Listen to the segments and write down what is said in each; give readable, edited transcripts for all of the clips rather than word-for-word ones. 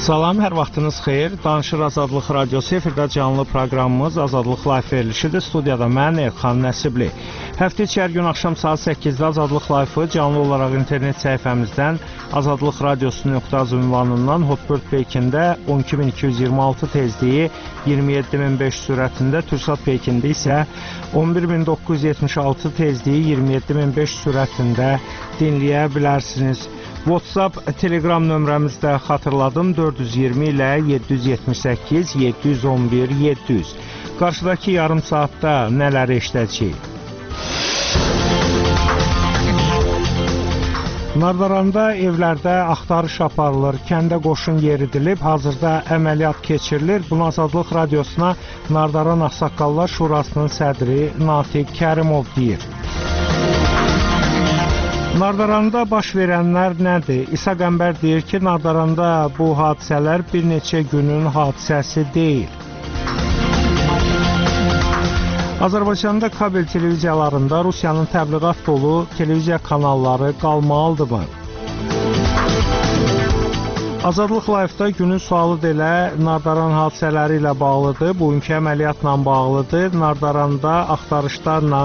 Salam, hər vaxtınız xeyir. Danışır Azadlıq Radiosu, efirdə canlı proqramımız Azadlıq Live verilişidir. Studiyada mən Elxan Nəsibli. Həftə içi hər gün axşam saat 8-də Azadlıq Live-ı canlı olaraq internet səhifəmizdən Azadlıq Radiosu.az ünvanından Hotbird Pekində 12226 tezliyi 27500 sürətində, Türksat Pekində isə 11976 tezliyi 27500 sürətində dinləyə bilərsiniz. WhatsApp, Telegram nömrəmizdə xatırladım 420 ilə 778 711 700. Qarşıdakı yarım saatda nələr eşidəcəyik? Nardaranda evlərdə axtarış aparılır, kəndə qoşun yeridilib, hazırda əməliyyat keçirilir. Bunu Azadlıq Radiosuna Nardaran Ağsaqqallar Şurasının sədri Natiq Kərimov deyir. Nardaranda baş verənlər nədir? İsa Qəmbər deyir ki, Nardaranda bu hadisələr bir neçə günün hadisəsi deyil. Azərbaycanda kabel televiziyalarında Rusiyanın təbliğat dolu televiziya kanalları qalmalıdırmı? Azadlıq Live-da günün sualı da elə Nardaran hadisələri ilə bağlıdır. Bugünkü əməliyyatla bağlıdır. Nardaranda axtarışlarla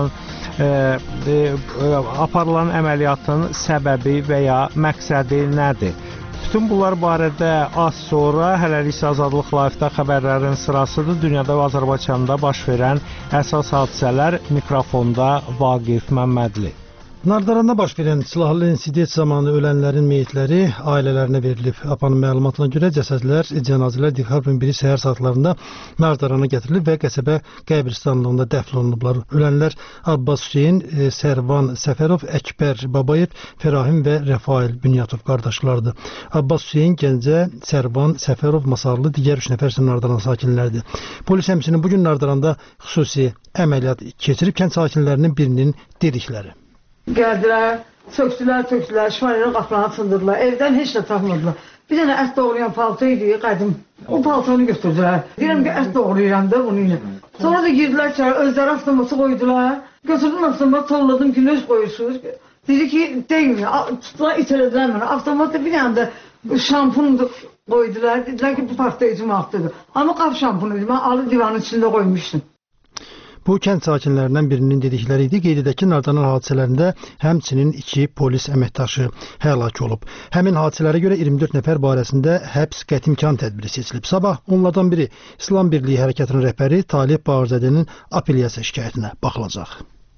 aparılan əməliyyatın səbəbi və ya məqsədi nədir? Bütün bunlar barədə az sonra hələlik Azadlıq Live-da xəbərlərin sırasıdır. Dünyada və Azərbaycanda baş verən əsas hadisələr mikrofonda Vaqif Məmmədli. Nardaranda baş verən silahlı insident zamanı ölənlərin meyitləri ailələrinə verilib. APA'nın məlumatına görə cənazələr dekabrın 1-ci səhər saatlarında Nardarana gətirilib və qəsəbə qəbristanlığında dəfn olunublar. Ölənlər Abbas Hüseyin, Sərvan Səfərov, Əkbər Babayev, Fərahim və Rəfail Bünyatov qardaşlardır. Abbas Hüseyin, Gəncə, Sərvan Səfərov, Masarlı, digər 3 nəfər isə Nardaran sakinləridir. Polis həmçinin bugün Nardaranda xüsusi əməliyyat keçirib kənd sakinlərinin birinin dedikləri. Gəldilər, söksülər, şifahiyyələr qapılarını sındırdılar, evdən heç nə tapmadılar. Bir dənə ət doğrayan palto idi, qədim. O paltonu götürdülər. Deyirəm ki, ət doğrayıram da bunu ilə. Sonra da girdilər ki, özləri avtomatı qoydular. Götürdüm avtomatı, tolladım ki, nöz qoyursunuz. Dedi ki, deyil, tutdular, itələdilər mənə. Avtomatda bir dənə də şampun qoydular. Dedilər ki, bu partlayıcı maddedir. Amma qap şampunu idi, mən alı divanın içində qoymuşdum. Bu kənd sakinlərindən birinin dedikləri idi. Qeyd edək ki, Nardaran hadisələrində həmçinin 2 polis əməkdaşı həlak olub. Həmin hadisələrə görə 24 nəfər barəsində həbs qətimkan tədbiri seçilib. Sabah onlardan biri İslam Birliyi Hərəkatının rəhbəri Talib Bağırzadənin apellyasiya şikayətinə baxılacaq.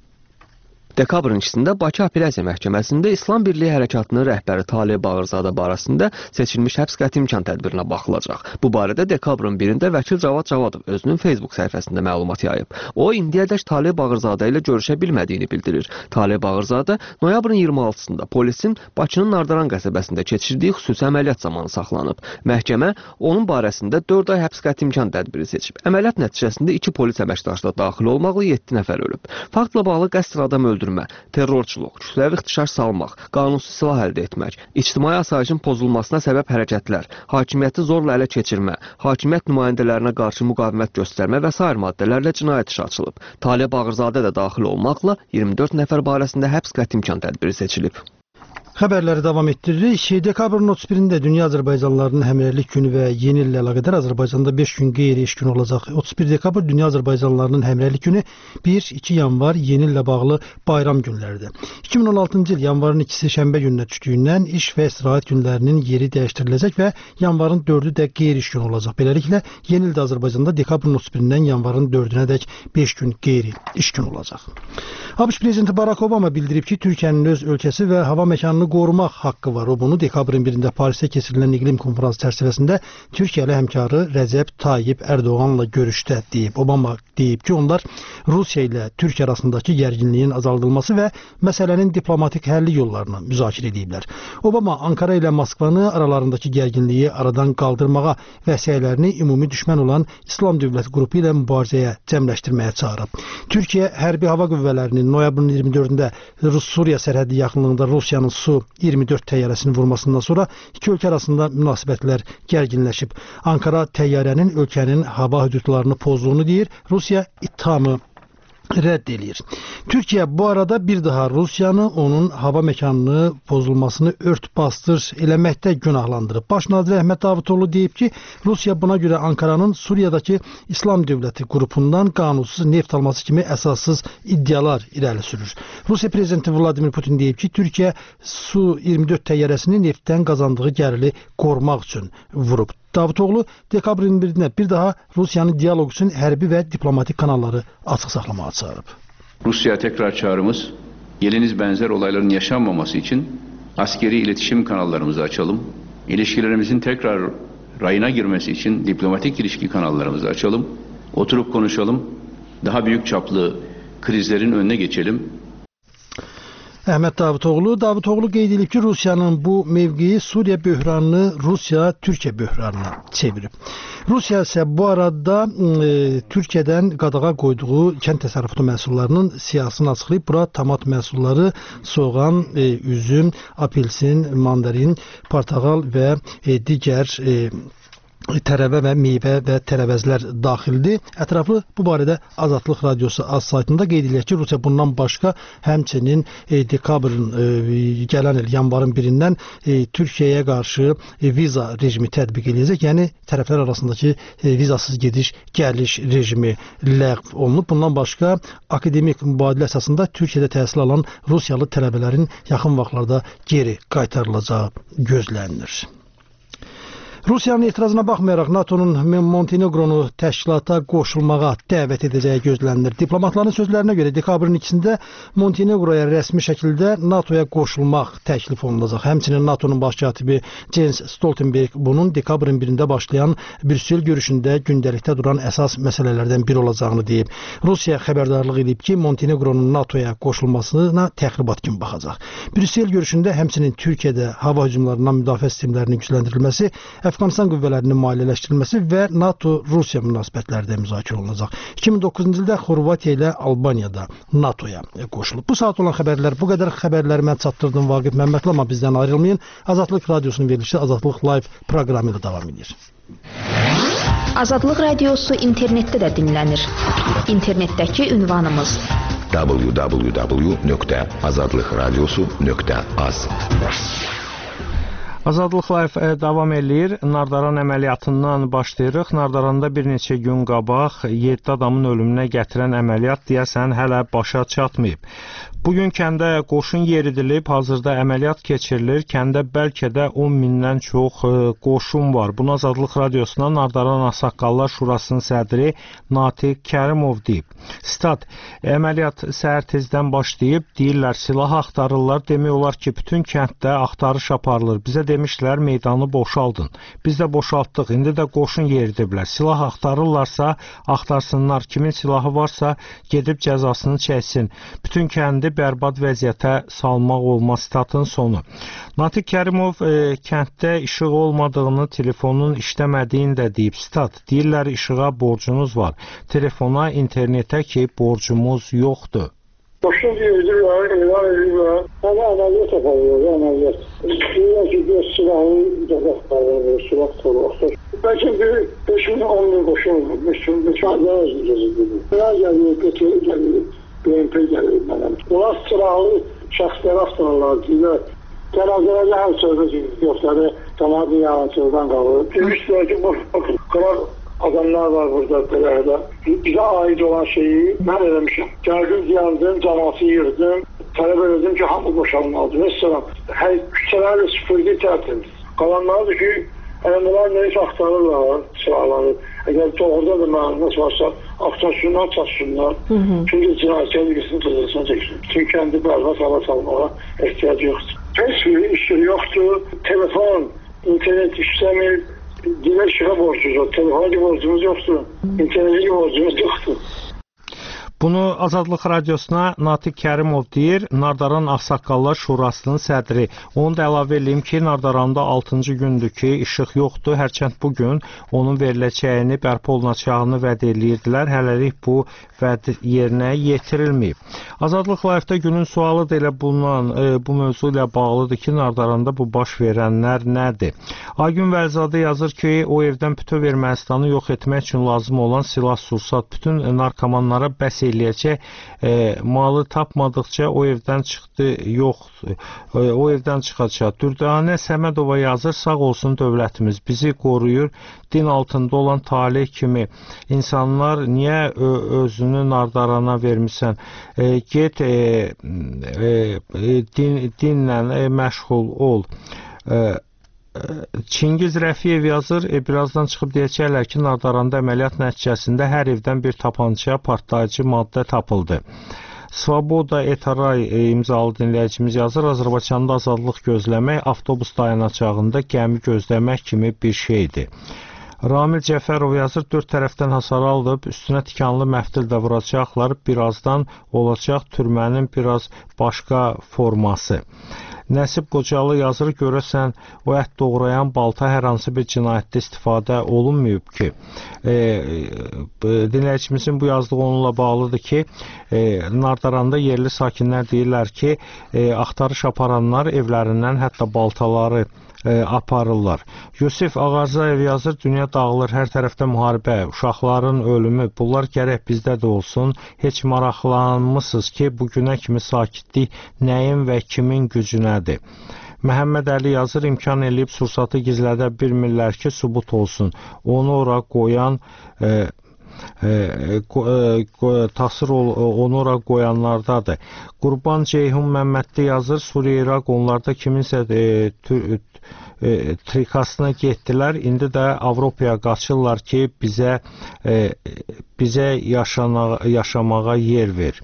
Dekabrın 2-sində Bakı Apellyasiya Məhkəməsində İslam Birliyi Hərəkatının rəhbəri Talib Bağırzadə barəsində seçilmiş həbs qətimkan tədbirinə baxılacaq. Bu barədə dekabrın 1-də vəkil Cavad Cavadov özünün Facebook səhifəsində məlumat yayıb. O, indiyədək Talib Bağırzadə ilə görüşə bilmədiyini bildirir. Talib Bağırzadə noyabrın 26-sında polisin Bakının Nardaran qəsəbəsində keçirdiyi xüsusi əməliyyat zamanı saxlanıb. Məhkəmə onun barəsində 4 ay həbs qətimkan tədbiri seçib. Əməliyyat nəticəsində 2 polis əməkdaşı da daxil olmaqla 7 nəfər ölüb. Faktla bağlı qəsd adam öldürmə, terrorçuluq, kütləvi ixtişaş salmaq, qanunsuz silah əldə etmək, ictimai asayişin pozulmasına səbəb hərəkətlər, hakimiyyəti zorla ələ keçirmə, hakimiyyət nümayəndələrinə qarşı müqavimət göstərmə və sair maddələrlə cinayət işi açılıb. Talib Bağırzadə də daxil olmaqla 24 nəfər barəsində həbs qətimkan tədbiri seçilib. Xəbərləri davam etdiririk. Dekabrın 31-də Dünya Azərbaycanlılarının Həmrəylik günü və yeni illə əlaqədar Azərbaycanda 5 gün qeyri-iş günü olacaq. 31 dekabr Dünya Azərbaycanlılarının Həmrəylik günü, 1-2 yanvar yeni illə bağlı bayram günləridir. 2016-cı il yanvarın 2-si şənbə gününə düşdüyündən iş və istirahət günlərinin yeri dəyişdiriləcək və yanvarın 4-ü də qeyri-iş günü olacaq. Beləliklə, yeni ildə Azərbaycanda dekabrın 31-dən yanvarın 4-ünədək 5 gün qeyri-iş günü olacaq. ABŞ prezidenti Barack Obama bildirib ki, Türkiyənin öz ölkəsi və hava məkanını qorumaq haqqı var. O bunu dekabrın 1-də Parisdə keçirilən iqlim konfransı çərçivəsində Türkiyə ilə həmkarı Rəcəb Tayyip Ərdoğanla görüşdə deyib. Obama deyib ki, onlar Rusiya ilə Türkiyə arasındakı gərginliyin azaldılması və məsələnin diplomatik həlli yollarını müzakirə ediblər. Obama Ankara ilə Moskvanı aralarındakı gərginliyi aradan qaldırmağa və səylərini ümumi düşmən olan İslam Dövləti qrupu ilə mübarizəyə cəmləşdirməyə çağırıb. Türkiyə hərbi hava qüvvələrinin noyabrın 24-də Rus-Suriya sərhədi yaxınlığında Rusiyanın Su-24 təyyarəsini vurmasından sonra iki ölkə arasında münasibətlər gərginləşib. Ankara təyyarənin ölkənin hava hüdudlarını pozduğunu deyir. Rusiya ittihamı rədd eləyir. Türkiyə bu arada bir daha Rusiyanı onun hava məkanını pozulmasını ört-basdır eləməkdə günahlandırıb. Baş nazir Əhməd Davutoğlu deyib ki, Rusiya buna görə Ankaranın Suriyadakı İslam Dövləti qrupundan qanunsuz neft alması kimi əsassız iddialar irəli sürür. Rusiya prezidenti Vladimir Putin deyib ki, Türkiyə Su-24 təyyarəsini neftdən qazandığı gəliri qorumaq üçün vurub. Davutoğlu dekabrın 21-də bir daha Rusiyanın diyaloq üçün hərbi və diplomatik kanalları açıq saxlamağa çağırıb. Rusya'ya tekrar çağrımız, geliniz benzer olayların yaşanmaması için askeri iletişim kanallarımızı açalım. İlişkilerimizin tekrar rayına girmesi için diplomatik ilişki kanallarımızı açalım. Oturup konuşalım. Daha büyük çaplı krizlerin önüne geçelim. Əhməd Davutoğlu qeyd edib ki, Rusiyanın bu mövqeyi Suriya böhranını Rusiya-Türkiyə böhranına çevirib. Rusiya isə bu arada Türkiyədən qadağa qoyduğu kənd təsərrüfatı məhsullarının siyahısını açıqlayıb. Bura tomat məhsulları, soğan, üzüm, apelsin, mandarin, portağal və digər tərəvə və meyvə və tərəvəzlər daxildir. Ətraflı bu barədə Azadlıq Radiosu az saytında qeyd edilir ki, Rusiya bundan başqa həmçinin dekabrın gələn il yanvarın 1-dən Türkiyəyə qarşı viza rejimi tətbiq edəcək. Yəni tərəflər arasındakı vizasız gediş-gəliş rejimi ləğv olunub. Bundan başqa akademik mübadilə əsasında Türkiyədə təhsil alan Rusiyalı tələbələrin yaxın vaxtlarda geri qaytarılacağı gözlənilir. Rusiyanın etirazına baxmayaraq NATO'nun Montenegronu təşkilata qoşulmağa dəvət edəcəyi gözlənilir. Diplomatların sözlərinə görə dekabrın 2-də Montenegroya rəsmi şəkildə NATO'ya qoşulmaq təklif olunacaq. Həmçinin NATO'nun baş katibi Jens Stoltenberg bunun dekabrın 1-də başlayan Brüssel görüşündə gündəlikdə duran əsas məsələlərdən biri olacağını deyib. Rusiya xəbərdarlıq edib ki, Montenegronun NATO'ya qoşulmasına təxribat kimi baxacaq. Brüssel görüşündə həmçinin Türkiyədə hava hücumlarından müdafiə sistemlərinin gücləndirilməsi, Əfqanistan qüvvələrinin maliyyələşdirilməsi və NATO-Rusiya münasibətləri də müzakirə olunacaq. 2009-cu ildə Xorvatiya ilə Albaniyada NATO-ya qoşulub. Bu saat olan xəbərlər bu qədər. Xəbərləri mən çatdırdım Vaqif Məmmədli, amma bizdən ayrılmayın. Azadlıq Radiosunun verilişi Azadlıq Live proqramı ilə davam edir. Azadlıq Radiosu internetdə də dinlənir. İnternetdəki ünvanımız www.azadlıqradiosu.az. Azadlıq Live davam eləyir. Nardaran əməliyyatından başlayırıq. Nardaranda bir neçə gün qabaq 7 adamın ölümünə gətirən əməliyyat deyəsən hələ başa çatmayıb. Bugün kəndə qoşun yeridilib, hazırda əməliyyat keçirilir. Kəndə bəlkə də 10 mindən çox qoşun var. Bunu Azadlıq Radiosuna Nardaran Ağsaqqallar Şurasının sədri Natiq Kərimov deyib. Stat, əməliyyat səhər tezdən başlayıb, deyirlər silah axtarırlar. Demək olar ki, bütün kənddə axtarış aparılır. Bizə demişlər meydanı boşaldın. Biz də boşaltdıq. İndi də qoşun yeridiblər. Silah axtarırlarsa axtarsınlar. Kimin silahı varsa gedib cəzasını çəksin. Bütün kəndi bərbad vəziyyətə salmaq olmaz. Statın sonu. Natiq Kərimov kənddə işıq olmadığını, telefonun işləmədiyini də deyib. Stat, deyirlər işığa borcunuz var. Telefona, internetə ki borcumuz yoxdur. Qoşun yeridiblər, elan edirlər. Hələ əməliyyat aparılır, əməliyyat. Deyirlər ki, bir silahı axtarılır, silah torluqdur. Bəlkə bir 5-10 min qoşun olur, 5 min gəzir. Nələr gəlir, götürür, gəlir, BMP gəlir mənəm. Onlar silahlı şəxsləri axtarırlar, deyirlər. Cənazələrlə hər sözdə yoxları tamamı yanıtırdan qalır. Demişlər ki, qırar adamlar var burada belədə. Bizə aid olan şeyi mən eləmişəm. Gəldim, yandım, cəmatı yırdım. Tələb elədim ki, hamı boşalmalıdır. Mesela, hər küçələrlə süpürgü tərtimiz. Qalanlardır ki, bunlar neyse axtarırlar silahları. Əgər doğrudan da məlumat varsa, axtarsınlar, çatsınlar. Çünki cinayətçiyə bilgisini tızılsın çəksin. Çünki kəndi bərbad hala salmağa ehtiyacı yoxdur. Heç bir işi yoxdur. Telefon, internet işləmir. Diğer şığa borcumuz, telefona borcumuz yoktu, internete borcumuz yoktu. Bunu Azadlıq Radiosuna Natiq Kərimov deyir, Nardaran Ağsaqqallar Şurasının sədri. Onu da əlavə edeyim ki, Nardaranda 6-cı gündür ki, işıq yoxdur. Hərçənd bugün onun veriləcəyini, bərpa olunacağını vəd edirdilər. Hələlik bu vəd yerinə yetirilməyib. Azadlıq Live-də günün sualı da elə bulunan bu mövzu ilə bağlıdır ki, Nardaranda bu baş verənlər nədir? Aygün Vəlizadə yazır ki, o evdən bütöv Ermənistanı yox etmək üçün lazım olan silah-sursat bütün narkomanlara bəs eləyir. eləyəcək. Malı tapmadıqca o evdən çıxdı, yoxdur. O evdən çıxacaq. Dürdanə Səmədova yazır, sağ olsun dövlətimiz bizi qoruyur. Din altında olan talih kimi insanlar niyə özünü nardarana vermirsən? Get dinlə məşğul ol. Çingiz Rəfiyev yazır, birazdan çıxıb deyəcəklər ki, Nardaranda əməliyyat nəticəsində hər evdən bir tapança, partlayıcı maddə tapıldı. Svoboda Etaray imzalı dinləyicimiz yazır, Azərbaycanda azadlıq gözləmək, avtobus dayanacağında gəmi gözləmək kimi bir şeydir. Ramil Cəfərov yazır, 4 tərəfdən hasar alıb, üstünə tikanlı məftil də vuracaqlar, birazdan olacaq türmənin biraz başqa forması. Nəsib Qocalı yazır, görəsən o ət doğrayan balta hər hansı bir cinayətdə istifadə olunmayıb ki. Dinləyicimizin bu yazdığı onunla bağlıdır ki, Nardaranda yerli sakinlər deyirlər ki, axtarış aparanlar evlərindən hətta baltaları aparırlar. Yusif Ağarzayev yazır, dünya dağılır, hər tərəfdə müharibə, uşaqların ölümü, bunlar gərək bizdə də olsun. Heç maraqlanmısınız ki, bugünə kimi sakitlik nəyin və kimin gücünədir? Məhəmməd Əli yazır, imkan eləyib sursatı gizlədə bilmirlər ki, sübut olsun. Onu ora qoyan tasır onu ora qoyanlardadır. Qurban Ceyhun Məmmədli yazır, Suriya-İraq onlarda kiminsə trikasına getdilər, indi də Avropaya qaçırlar ki, bizə yaşamağa yer ver.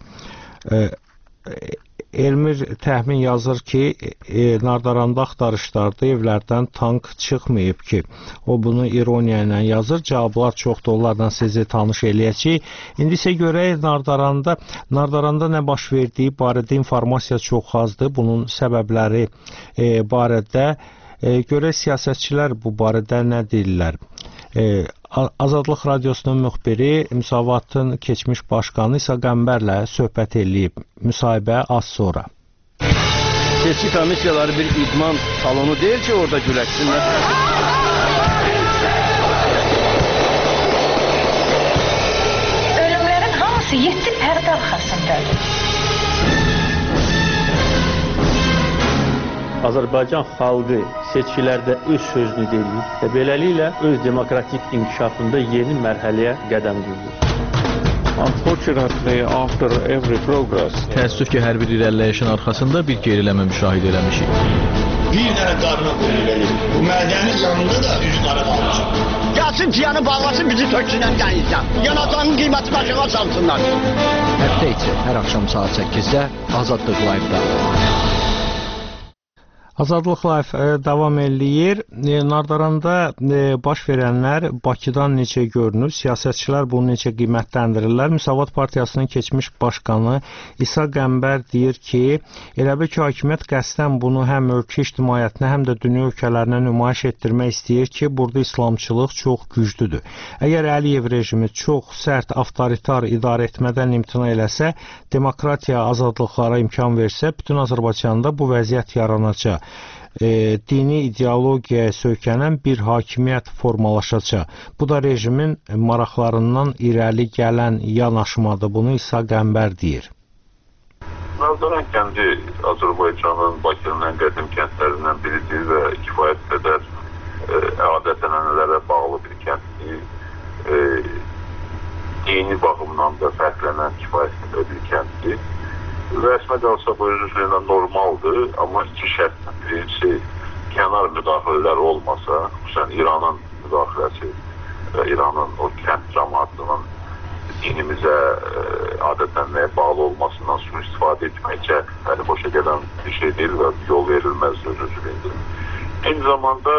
Elmir Təhmin yazır ki, Nardaranda axtarışlarda evlərdən tank çıxmayıb ki, o bunu ironiya ilə yazır. Cavablar çoxdur, onlardan sizi tanış eləyəcək. İndi isə görək Nardaranda nə baş verdiyi barədə informasiya çox azdır. Bunun səbəbləri barədə görək siyasətçilər bu barədə nə deyirlər. Azadlıq Radiosunun müxbiri Müsavatın keçmiş başqanı İsa Qəmbərlə söhbət eləyib. Müsahibə az sonra. Seçki komissiyaları bir idman salonu deyil ki, orada güləşsinlər. Ölümlərin hamısı 7 pərdə arxasındadır. Azərbaycan xalqı seçkilərdə öz sözünü deyir və beləliklə öz demokratik inkişafında yeni mərhələyə qədəm qoyur. Unfortunately, after every progress, təəssüf ki, hər bir irəliləyişin arxasında bir geriləmə müşahidə eləmişik. Bir dənə qarına qoyulur. Bu mədənin yanında da üç qara qalmışıq. Gəlsin ciyanı bağlasın, bizi töksünən dənizdən. Yanacağının qiymətini aşağı salsınlar. Həftə içi hər axşam saat 8-də Azadlıq Live-da. Azadlıq Live davam eləyir. Nardaranda baş verənlər Bakıdan necə görünür? Siyasətçilər bunu necə qiymətləndirirlər? Müsavat Partiyasının keçmiş başqanı İsa Qəmbər deyir ki, elə bil ki, hakimiyyət qəsdən bunu həm ölkə ictimaiyyətinə, həm də dünya ölkələrinə nümayiş etdirmək istəyir ki, burada İslamçılıq çox güclüdür. Əgər Əliyev rejimi çox sərt, avtoritar idarə etmədən imtina eləsə, demokratiya, azadlıqlara imkan versə, bütün Azərbaycanda bu vəziyyət yaranacaq. Dini ideologiyaya söykənən bir hakimiyyət formalaşacaq. Bu da rejimin maraqlarından irəli gələn yanaşmadır. Bunu İsa Qəmbər deyir. Nardaran kəndi Azərbaycanın Bakının ən qədim kəndlərindən biridir və kifayət qədər adət-ənənələrə bağlı bir kənddir. Dini baxımdan da fərqlənən kifayət qədər bir kənddir. Rəsmə qalsa bu üzrə normaldır, amma iki şərtlə. Birincisi, kənar müdaxilələr olmasa, xüsusən İranın müdaxiləsi və İranın o kənd cəmaatının dinimizə, adət-ənənəyə bağlı olmasından sui-istifadə etməkcə boşa gələn bir şey deyil və yol verilməz özü-özünə. Eyni zamanda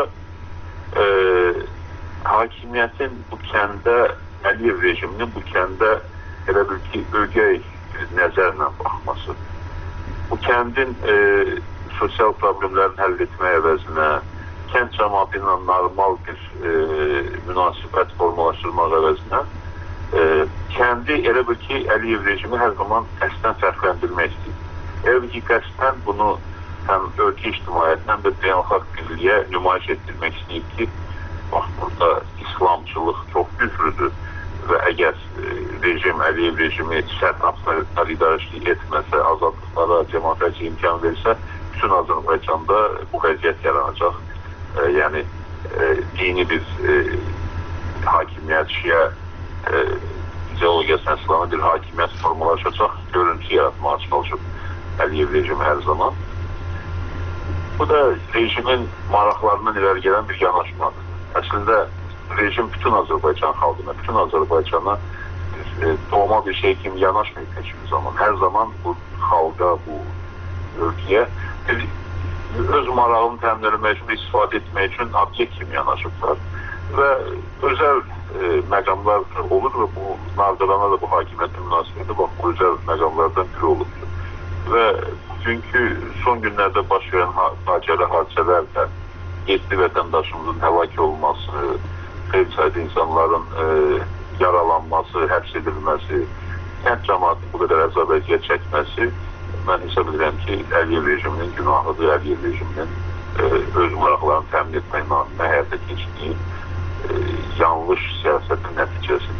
hakimiyyətin bu kəndə, Əliyev rejiminin bu kəndə elə bil ki, ögey nəzərlə baxması. Bu kəndin sosial problemlərini həll etmək əvəzinə, kənd cəmaatı ilə normal bir münasibət formalaşdırmaq əvəzinə, kəndi elə bil ki, Əliyev rejimi hər zaman qəsdən fərqləndirmək istəyir. Elə bil ki, qəsdən bunu həm ölkə ictimaiyyətinə, həm də beynəlxalq birliyə nümayiş etdirmək istəyir ki, bax, burada İslamçılıq çox güclüdür və əgər rejim, Əliyev rejimi sərt absolutlar idarəçilik etməsə, azadlıqlara, demokratiya imkan versə, bütün Azərbaycanda bu vəziyyət yaranacaq. Yəni, dini bir hakimiyyət, şiə ideologiyasına əsaslanan bir hakimiyyət formalaşacaq, görüntü yaratmağa çalışıb Əliyev rejimi hər zaman. Bu da rejimin maraqlarından irəli gələn bir yanaşmadır. Əslində, rejim bütün Azərbaycan xalqına, bütün Azərbaycana doğma bir şey kimi yanaşmayıb hiçbir zaman. Hər zaman bu xalqa, bu ölkəyə öz marağını təmin etmək üçün, istifadə etmək üçün obyekt kimi yanaşıblar. Və özəl məqamlar olur və bu Nardarana da bu hakimiyyətin münasibəti bu özəl məqamlardan biri olubdur. Və bugünkü son günlərdə baş verən faciəli hadisələr də 7 vətəndaşımızın həlak olması, xeyli sayda insanların yaralanması, həbs edilməsi, kənd cəmaatının bu qədər əzab əziyyət çəkməsi, mən hesab edirəm ki, Əliyev rejiminin günahıdır, Əliyev rejiminin öz maraqlarını təmin etmək naminə həyata keçdiyi yanlış siyasətin nəticəsidir.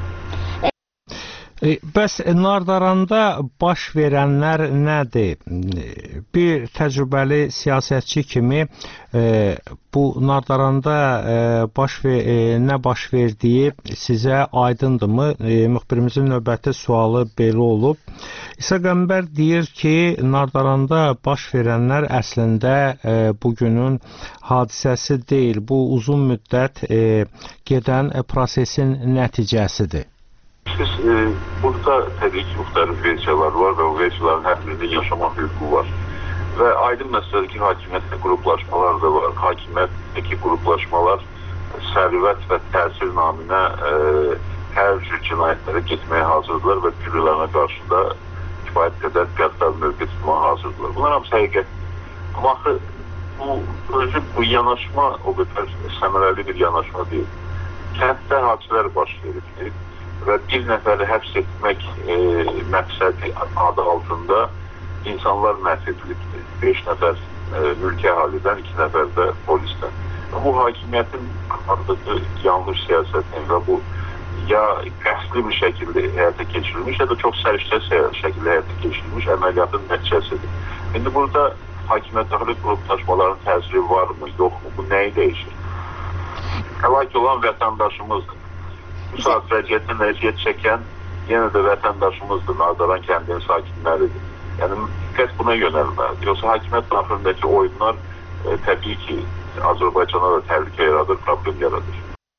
Bəs Nardaranda baş verənlər nədir? Bir təcrübəli siyasətçi kimi bu Nardaranda nə baş verdiyi sizə aydındırmı? Müxbirimizin növbəti sualı belə olub. İsa Qəmbər deyir ki, Nardaranda baş verənlər əslində bugünün hadisəsi deyil. Bu uzun müddət gedən prosesin nəticəsidir. Siz burada təbii ki, müxtəlif versiyalar var və o versiyaların hər birində yaşama hüququ var. Və aydın məsələdir ki, hakimiyyətli qruplaşmalar da var. Hakimiyyətdəki qruplaşmalar sərvət və təsir naminə hər cür cinayətlərə getməyə hazırdılar və birilərine qarşı da kifayət qədər qəddar mövqe tutmağa hazırdılar. Bunlar hamısı həqiqət. Amma bu yanaşma o qədər səmərəli bir yanaşma deyil. Kənddə hadisələr baş verir və bir nəfəri həbs etmək məqsədi adı altında insanlar məhv edilibdir. 5 nəfər mülki əhalidən, 2 nəfər də polisdən. Bu hakimiyyətin apardığı yanlış siyasətin və bu ya qəsdli bir şəkildə həyata keçirilmiş ya da çox səriştə şəkildə həyata keçirilmiş əməliyyatın nəticəsidir. İndi burada hakimiyyət daxili qruplaşmaların təsiri varmı, yoxmu? Bu nəyi dəyişir? Həlak olan vətəndaşımızdır. Bu saat vəziyyətdən əziyyət çəkən yenə də vətəndaşımızdır, Nardaran kəndinin sakinləridir. Yəni, diqqət buna yönəlməlidir. Yoxsa hakimiyyət daxilindəki oyunlar təbii ki, Azərbaycana da təhlükə yaradır, problem yaradır.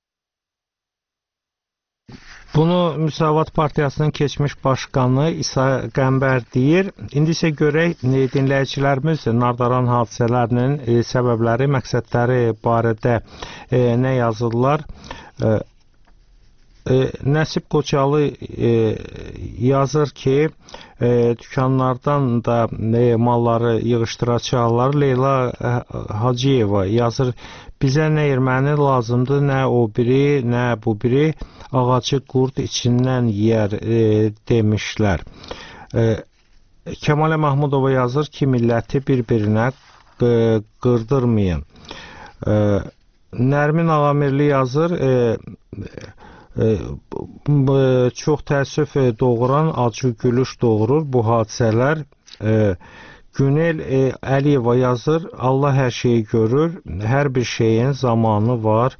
Bunu Müsavat Partiyasının keçmiş başqanı İsa Qəmbər deyir. İndi isə görək, dinləyicilərimiz Nardaran hadisələrinin səbəbləri, məqsədləri barədə nə yazırlar? Nəsib Qoçalı yazır ki, dükanlardan da malları yığışdıracaqlar. Leyla Hacıyeva yazır, bizə nə erməni lazımdır, nə o biri, nə bu biri, ağacı qurd içindən yeyər demişlər. Kəmalə Mahmudova yazır ki, milləti bir-birinə qırdırmayın. Nərmin Ağamirli yazır, çox təəssüf doğuran acı gülüş doğurur bu hadisələr. Günel Əliyeva yazır, Allah hər şeyi görür, hər bir şeyin zamanı var.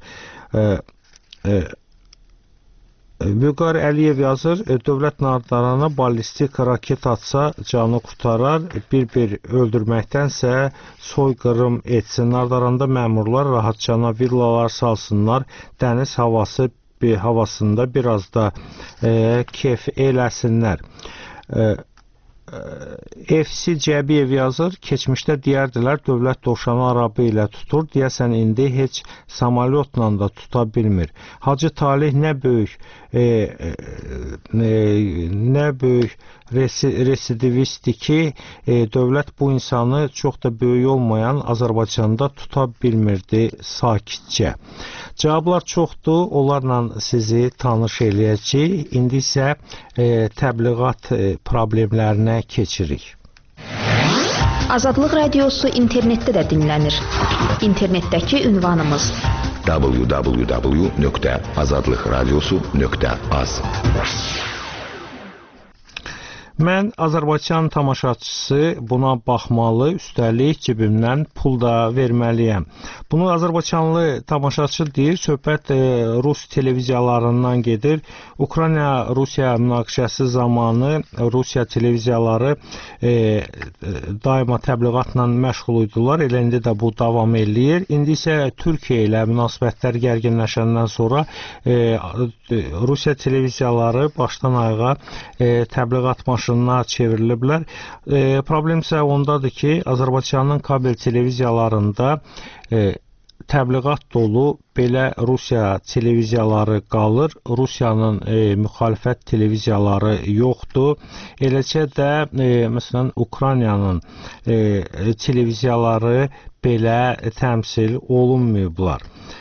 Vüqar Əliyev yazır, dövlət Nardarana ballistik raket atsa canı qutarar, bir-bir öldürməkdənsə soyqırım etsin. Nardaranda məmurlar rahatcana villalar salsınlar, dəniz havasında biraz da keyf eləsinlər. FC Cəbiyev yazır, keçmişdə deyərdilər, dövlət dovşanı arabı ilə tutur, deyəsən indi heç samalyotla da tuta bilmir. Hacı Talih nə böyük residivistdir ki, dövlət bu insanı çox da böyük olmayan Azərbaycanda tuta bilmirdi sakitcə. Cavablar çoxdur, onlarla sizi tanış eləyəcək. İndi isə təbliğat problemlərinə keçirik. Azadlıq Radiosu internetdə də dinlənir. İnternetdəki ünvanımız www.azadlıqradiosu.az Mən Azərbaycan tamaşaçısı buna baxmalı, üstəlik cibimdən pul da verməliyəm. Bunu Azərbaycanlı tamaşaçı deyir, söhbət Rus televiziyalarından gedir. Ukrayna-Rusiya münaqişəsi zamanı Rusiya televiziyaları daima təbliğatla məşğul idilər, elə indi də bu davam eləyir. İndi isə Türkiyə ilə münasibətlər gərginləşəndən sonra Rusiya televiziyaları başdan ayağa təbliğat maşınına çevriliblər. Problem isə ondadır ki, Azərbaycanın kabel televiziyalarında təbliğat dolu belə Rusiya televiziyaları qalır. Rusiyanın müxalifət televiziyaları yoxdur. Eləcə də məsələn Ukraynanın televiziyaları belə təmsil olunmayıblar.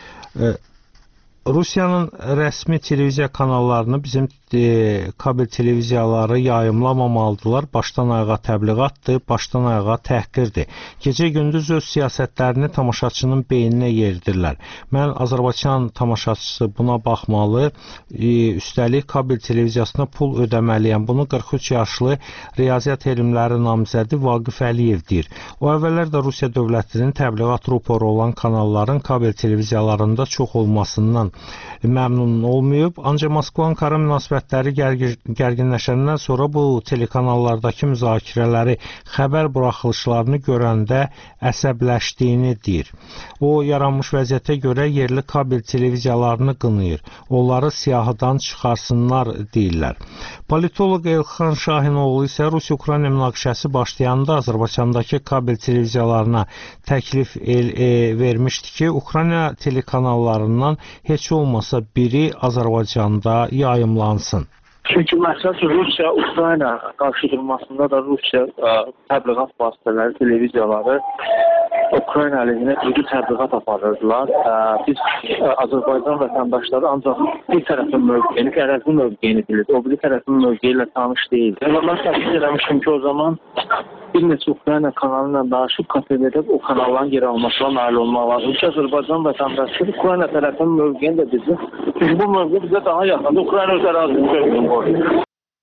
Rusiyanın rəsmi televiziya kanallarını bizim kabel televiziyaları yayımlamamalıdırlar. Başdan ayağa təbliğatdır, başdan ayağa təhqirdir. Gecə-gündüz öz siyasətlərini tamaşaçının beyninə yeridirlər. Mən Azərbaycan tamaşaçısı buna baxmalı, üstəlik kabel televiziyasına pul ödəməliyəm. Bunu 43 yaşlı riyaziyyat elmləri namizədi Vaqif Əliyev deyir. O əvvəllər də Rusiya dövlətinin təbliğat ruporu olan kanalların kabel televiziyalarında çox olmasından məmnun olmayıb. Ancaq Moskva-Ankara münasibətləri gərginləşəndən sonra bu telekanallardakı müzakirələri, xəbər buraxılışlarını görəndə əsəbləşdiyini deyir. O, yaranmış vəziyyətə görə yerli kabel televiziyalarını qınayır. Onları siyahıdan çıxarsınlar deyirlər. Politoloq Elxan Şahinoğlu isə Rusiya-Ukrayna münaqişəsi başlayanda Azərbaycandakı kabel televiziyalarına təklif vermişdi ki, Ukrayna telekanallarından heç olmasa biri Azərbaycanda yayımlansın. Çünki məqsəd Rusiya-Ukrayna qarşıdurmasında da Rusiya təbliğat vasitələri, televiziyaları Ukrayna əleyhinə güclü təbliğat aparırdılar. Biz Azərbaycan vətəndaşları ancaq bir tərəfin mövqeyini, qərəzli mövqeyini bilir. O biri tərəfin mövqeyi ilə tanış deyil. Mən təklif eləmişdim ki, o zaman bir neçə Ukrayna kanalı ilə danışıb KTV-də o kanalların yer almasına nail olmaq lazım ki, Azərbaycan vətəndaşları Ukrayna tərəfinin mövqeyini də bizim. Çünki bu mövqe bizə daha yaxındır. Ukrayna öz ərazisini mövqeyini.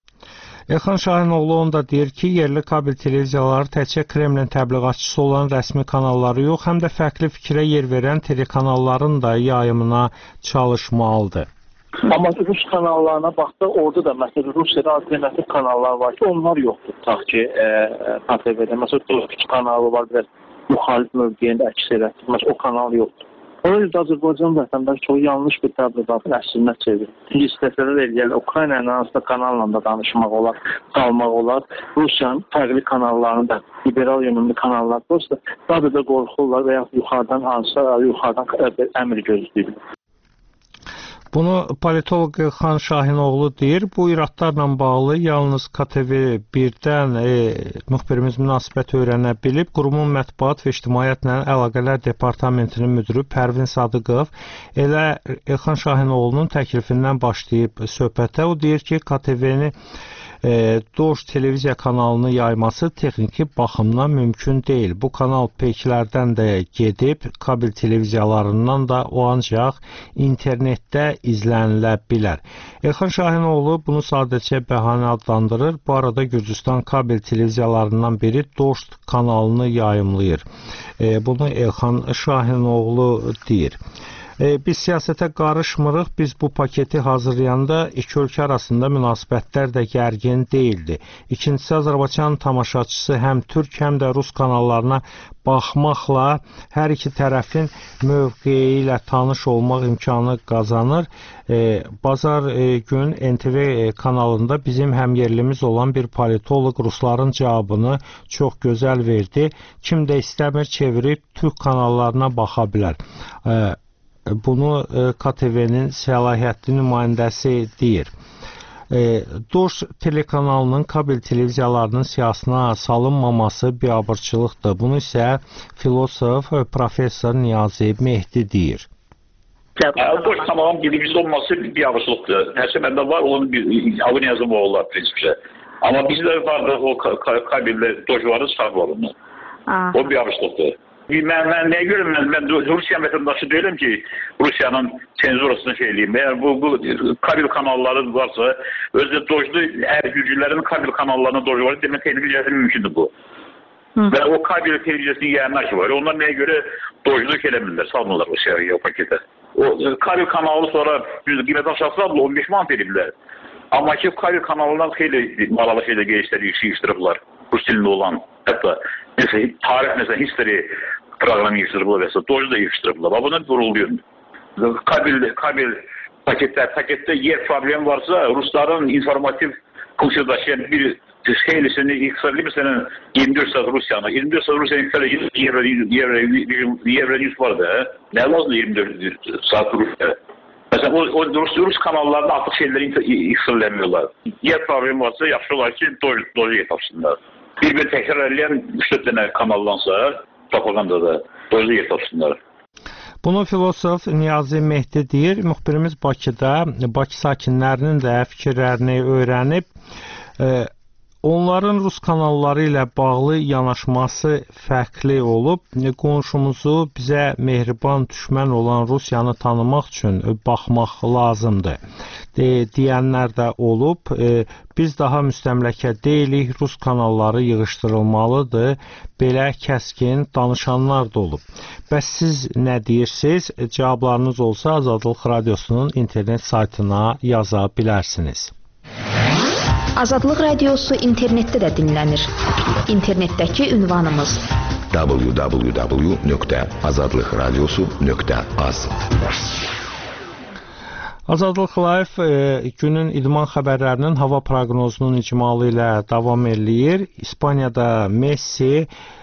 Elxan Şahinoğlu onda deyir ki, yerli kabel televiziyaları təkcə Kremlin təbliğatçısı olan rəsmi kanalları yox, həm də fərqli fikrə yer verən telekanalların da yayımına çalışmalıdır. Amma Rus kanallarına baxda orada da məsələn Rusiyada alternativ kanallar var ki, onlar yoxdur. Tutaq ki, KTV-də məsələn Dost kanalı var, biraz müxalif mövqeyində əks elətdir. Məsələn o kanal yoxdur. Ona görə Azərbaycan vətəndaşı çox yanlış bir təbliğatın əslinə çevirir. Çünki istəsələr eləyərlər, Ukrayna ilə hansısa kanalla da danışmaq olar, qalmaq olar. Rusiyanın fərqli kanallarını da, liberal yönümlü kanallar olsa, sadəcə qorxurlar və yaxud yuxarıdan əmr gözləyirlər. Bunu politoloq Elxan Şahinoğlu deyir. Bu iradlarla bağlı yalnız KTV1-dən müxbirimiz münasibət öyrənə bilib. Qurumun mətbuat və ictimaiyyətlə əlaqələr departamentinin müdürü Pərvin Sadıqov elə Elxan Şahinoğlunun təklifindən başlayıb söhbətə. O deyir ki, KTV-ni Dost televiziya kanalını yayması texniki baxımdan mümkün deyil. Bu kanal peyklərdən də gedib, kabel televiziyalarından da o ancaq internetdə izlənilə bilər. Elxan Şahinoğlu bunu sadəcə bəhanə adlandırır. Bu arada Gürcüstan kabel televiziyalarından biri Dost kanalını yayımlayır. Bunu Elxan Şahinoğlu deyir. Biz siyasətə qarışmırıq. Biz bu paketi hazırlayanda iki ölkə arasında münasibətlər də gərgin deyildi. İkincisi, Azərbaycan tamaşaçısı həm türk, həm də rus kanallarına baxmaqla hər iki tərəfin mövqeyi ilə tanış olmaq imkanı qazanır. Bazar gün NTV kanalında bizim həmyerlimiz olan bir politoloq rusların cavabını çox gözəl verdi. Kim də istəmir çevirib türk kanallarına baxa bilər. Bunu KTV-nin səlahiyyətli nümayəndəsi deyir. Dost telekanalının kabel televiziyalarının siyasına salınmaması biabırçılıqdır. Bunu isə filosof professor Niyazi Mehdi deyir. Dost kanalın birincisi olması biabırçılıqdır. Nəsə məndə var, onun avı yazımı olar prinsipcə. Amma bizdə var o kabeldə dost varı sağ var onu. O biabırçılıqdır. Mən nəyə görə mən Rusiya vətəndaşı deyiləm ki, Rusiyanın senzurasını eləyim. Əgər bu kabel kanalları varsa, özdə dojlu hər güclərin kabel kanallarına dojları demək televiziyası mümkündür bu. Və o kabel televiziyasının yayınlar var. Onlar nəyə görə dojluk eləmirlər, salmırlar Rusiyaya o paketə. O kabel kanalı sonra qiymət aşağısı 15 manat ediblər. Amma ki kabel kanalından xeyli maralı şeylə yığışdırıblar. Rus dilində olan, hətta tarix mesela history programı yığışdırıblar və s. Dojlu da yığışdırıblar. Buna vuruluyor. Kabel paketdə yer problemi varsa, Rusların informativ funksiya daşıyan bir xeylisini yıksalıyım senin 24 saat Rusya'na. 24 saat Rusya'nın Euronews var da. Ne lazım 24 saat Rusya? Mesela o Rus kanallarında artık şeyleri yıksallamıyorlar. Yer problemi varsa yaxşı olar ki dolu yetapsınlar. Bir tekrar edilen 3-4 tane kanaldansa propagandada dolu yetapsınlar. Bunu filosof Niyazi Mehdi deyir. Müxbirimiz Bakıda Bakı sakinlərinin də fikirlərini öyrənib. Onların Rus kanalları ilə bağlı yanaşması fərqli olub. Qonşumuzu bizə mehriban düşmən olan Rusiyanı tanımaq üçün baxmaq lazımdır deyənlər də olub. Biz daha müstəmləkə deyilik, Rus kanalları yığışdırılmalıdır. Belə kəskin danışanlar da olub. Bəs siz nə deyirsiniz? Cavablarınız olsa Azadlıq Radiosunun internet saytına yaza bilərsiniz. Azadlıq Radiosu internetdə də dinlənir. İnternetdəki ünvanımız www.azadlıqradiosu.az. Azadlıq Live günün idman xəbərlərinin hava proqnozunun icmalı ilə davam eləyir. İspaniyada Messi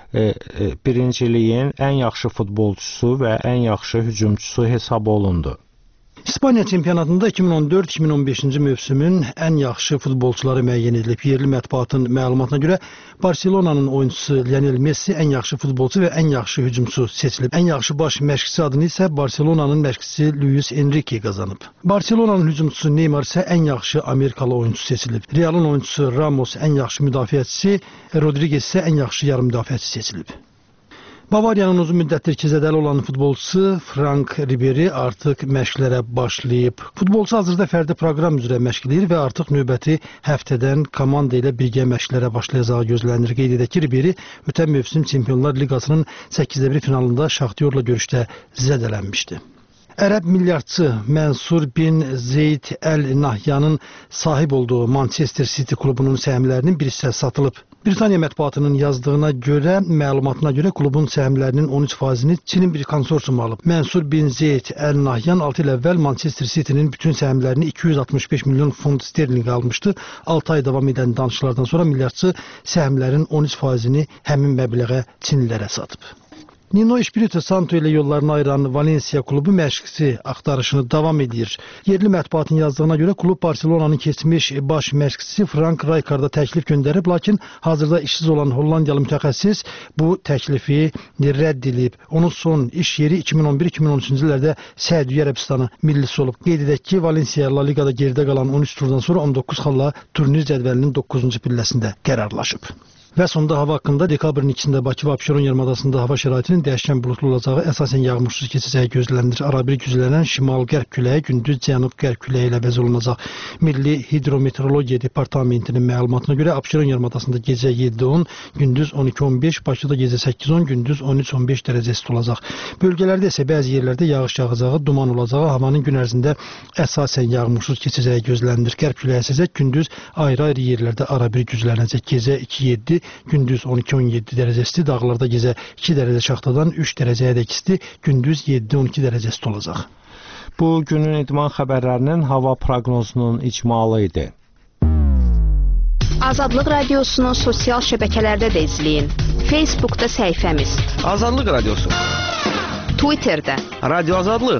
birinciliyin ən yaxşı futbolçusu və ən yaxşı hücumçusu hesab olundu. İspaniya çempionatında 2014-2015-ci mövsümün ən yaxşı futbolçuları müəyyən edilib. Yerli mətbuatın məlumatına görə Barcelona'nın oyuncusu Lionel Messi ən yaxşı futbolçu və ən yaxşı hücumçu seçilib. Ən yaxşı baş məşqçi adını isə Barcelona'nın məşqçisi Luis Enrique qazanıb. Barcelona'nın hücumçusu Neymar isə ən yaxşı Amerikalı oyuncu seçilib. Real'ın oyuncusu Ramos ən yaxşı müdafiəçisi, Rodriguez isə ən yaxşı yarım müdafiəçi seçilib. Bavariyanın uzun müddətdir ki zədəli olan futbolçusu Frank Ribery artıq məşqlərə başlayıb. Futbolçu hazırda fərdi proqram üzrə məşq edir və artıq növbəti həftədən komanda ilə birgə məşqlərə başlayacağı gözlənilir. Qeyd edək ki, Ribery ötən mövsüm Çempionlar Liqasının 8-1 finalında Şaxtyorla görüşdə zədələnmişdi. Ərəb milyardçı Mənsur bin Zeyd Əl Nahyanın sahib olduğu Manchester City klubunun səhmlərinin bir hissəsi satılıb. Britaniya mətbuatının məlumatına görə klubun səhmlərinin 13%-ni Çinin bir konsorsiumu alıb. Mənsur bin Zeyd Əl Nahyan 6 il əvvəl Manchester City'nin bütün səhmlərini 265 milyon funt sterling almışdı. 6 ay davam edən danışıqlardan sonra milyardçı səhmlərin 13%-ni həmin məbləğə Çinlilərə satıb. Nuno Espirito Santo ilə yollarını ayıran Valencia klubu məşqçi axtarışını davam edir. Yerli mətbuatın yazdığına görə klub Barcelona'nın keçmiş baş məşqçisi Frank Rijkaard'a təklif göndərib, lakin hazırda işsiz olan Hollandiyalı mütəxəssis bu təklifi rədd edib. Onun son iş yeri 2011-2013-cü illərdə Səudiyyə Ərəbistanı millisi olub. Qeyd edək ki, Valencia La Ligada geridə qalan 13 turdan sonra 19 xalla turnir cədvəlinin 9-cu pilləsində qərarlaşıb. Və sonda hava haqqında dekabrın 2-də Bakı və Abşeron yarımadasında hava şəraitinin dəyişkən buludlu olacağı, əsasən yağmursuz keçəcəyi gözlənilir. Arabir güclənən şimal-qərb küləyi gündüz cənub-qərb küləyi ilə əvəz olunacaq. Milli Hidrometeorologiya Departamentinin məlumatına görə Abşeron yarımadasında gecə 7-10, gündüz 12-15, Bakıda gecə 8-10, gündüz 13-15 dərəcə isti olacaq. Bölgələrdə isə bəzi yerlərdə yağış yağacağı, duman olacağı, havanın gün ərzində əsasən yağmursuz keçəcəyi gözlənilir. Qərb küləyi əsəcək, gündüz ayrı-ayrı yerlərdə arabir güclənəcək. Gecə 2-7, gündüz 12-17 dərəcə isti, dağlarda gecə 2 dərəcə şaxtadan 3 dərəcəyədək isti, gündüz 7-12 dərəcə isti olacaq. Bu günün idman xəbərlərinin hava proqnozunun icmalı idi. Azadlıq Radiosunu sosial şəbəkələrdə də izləyin. Facebookda səhifəmiz Azadlıq Radiosu, Twitterdə Radio Azadlıq,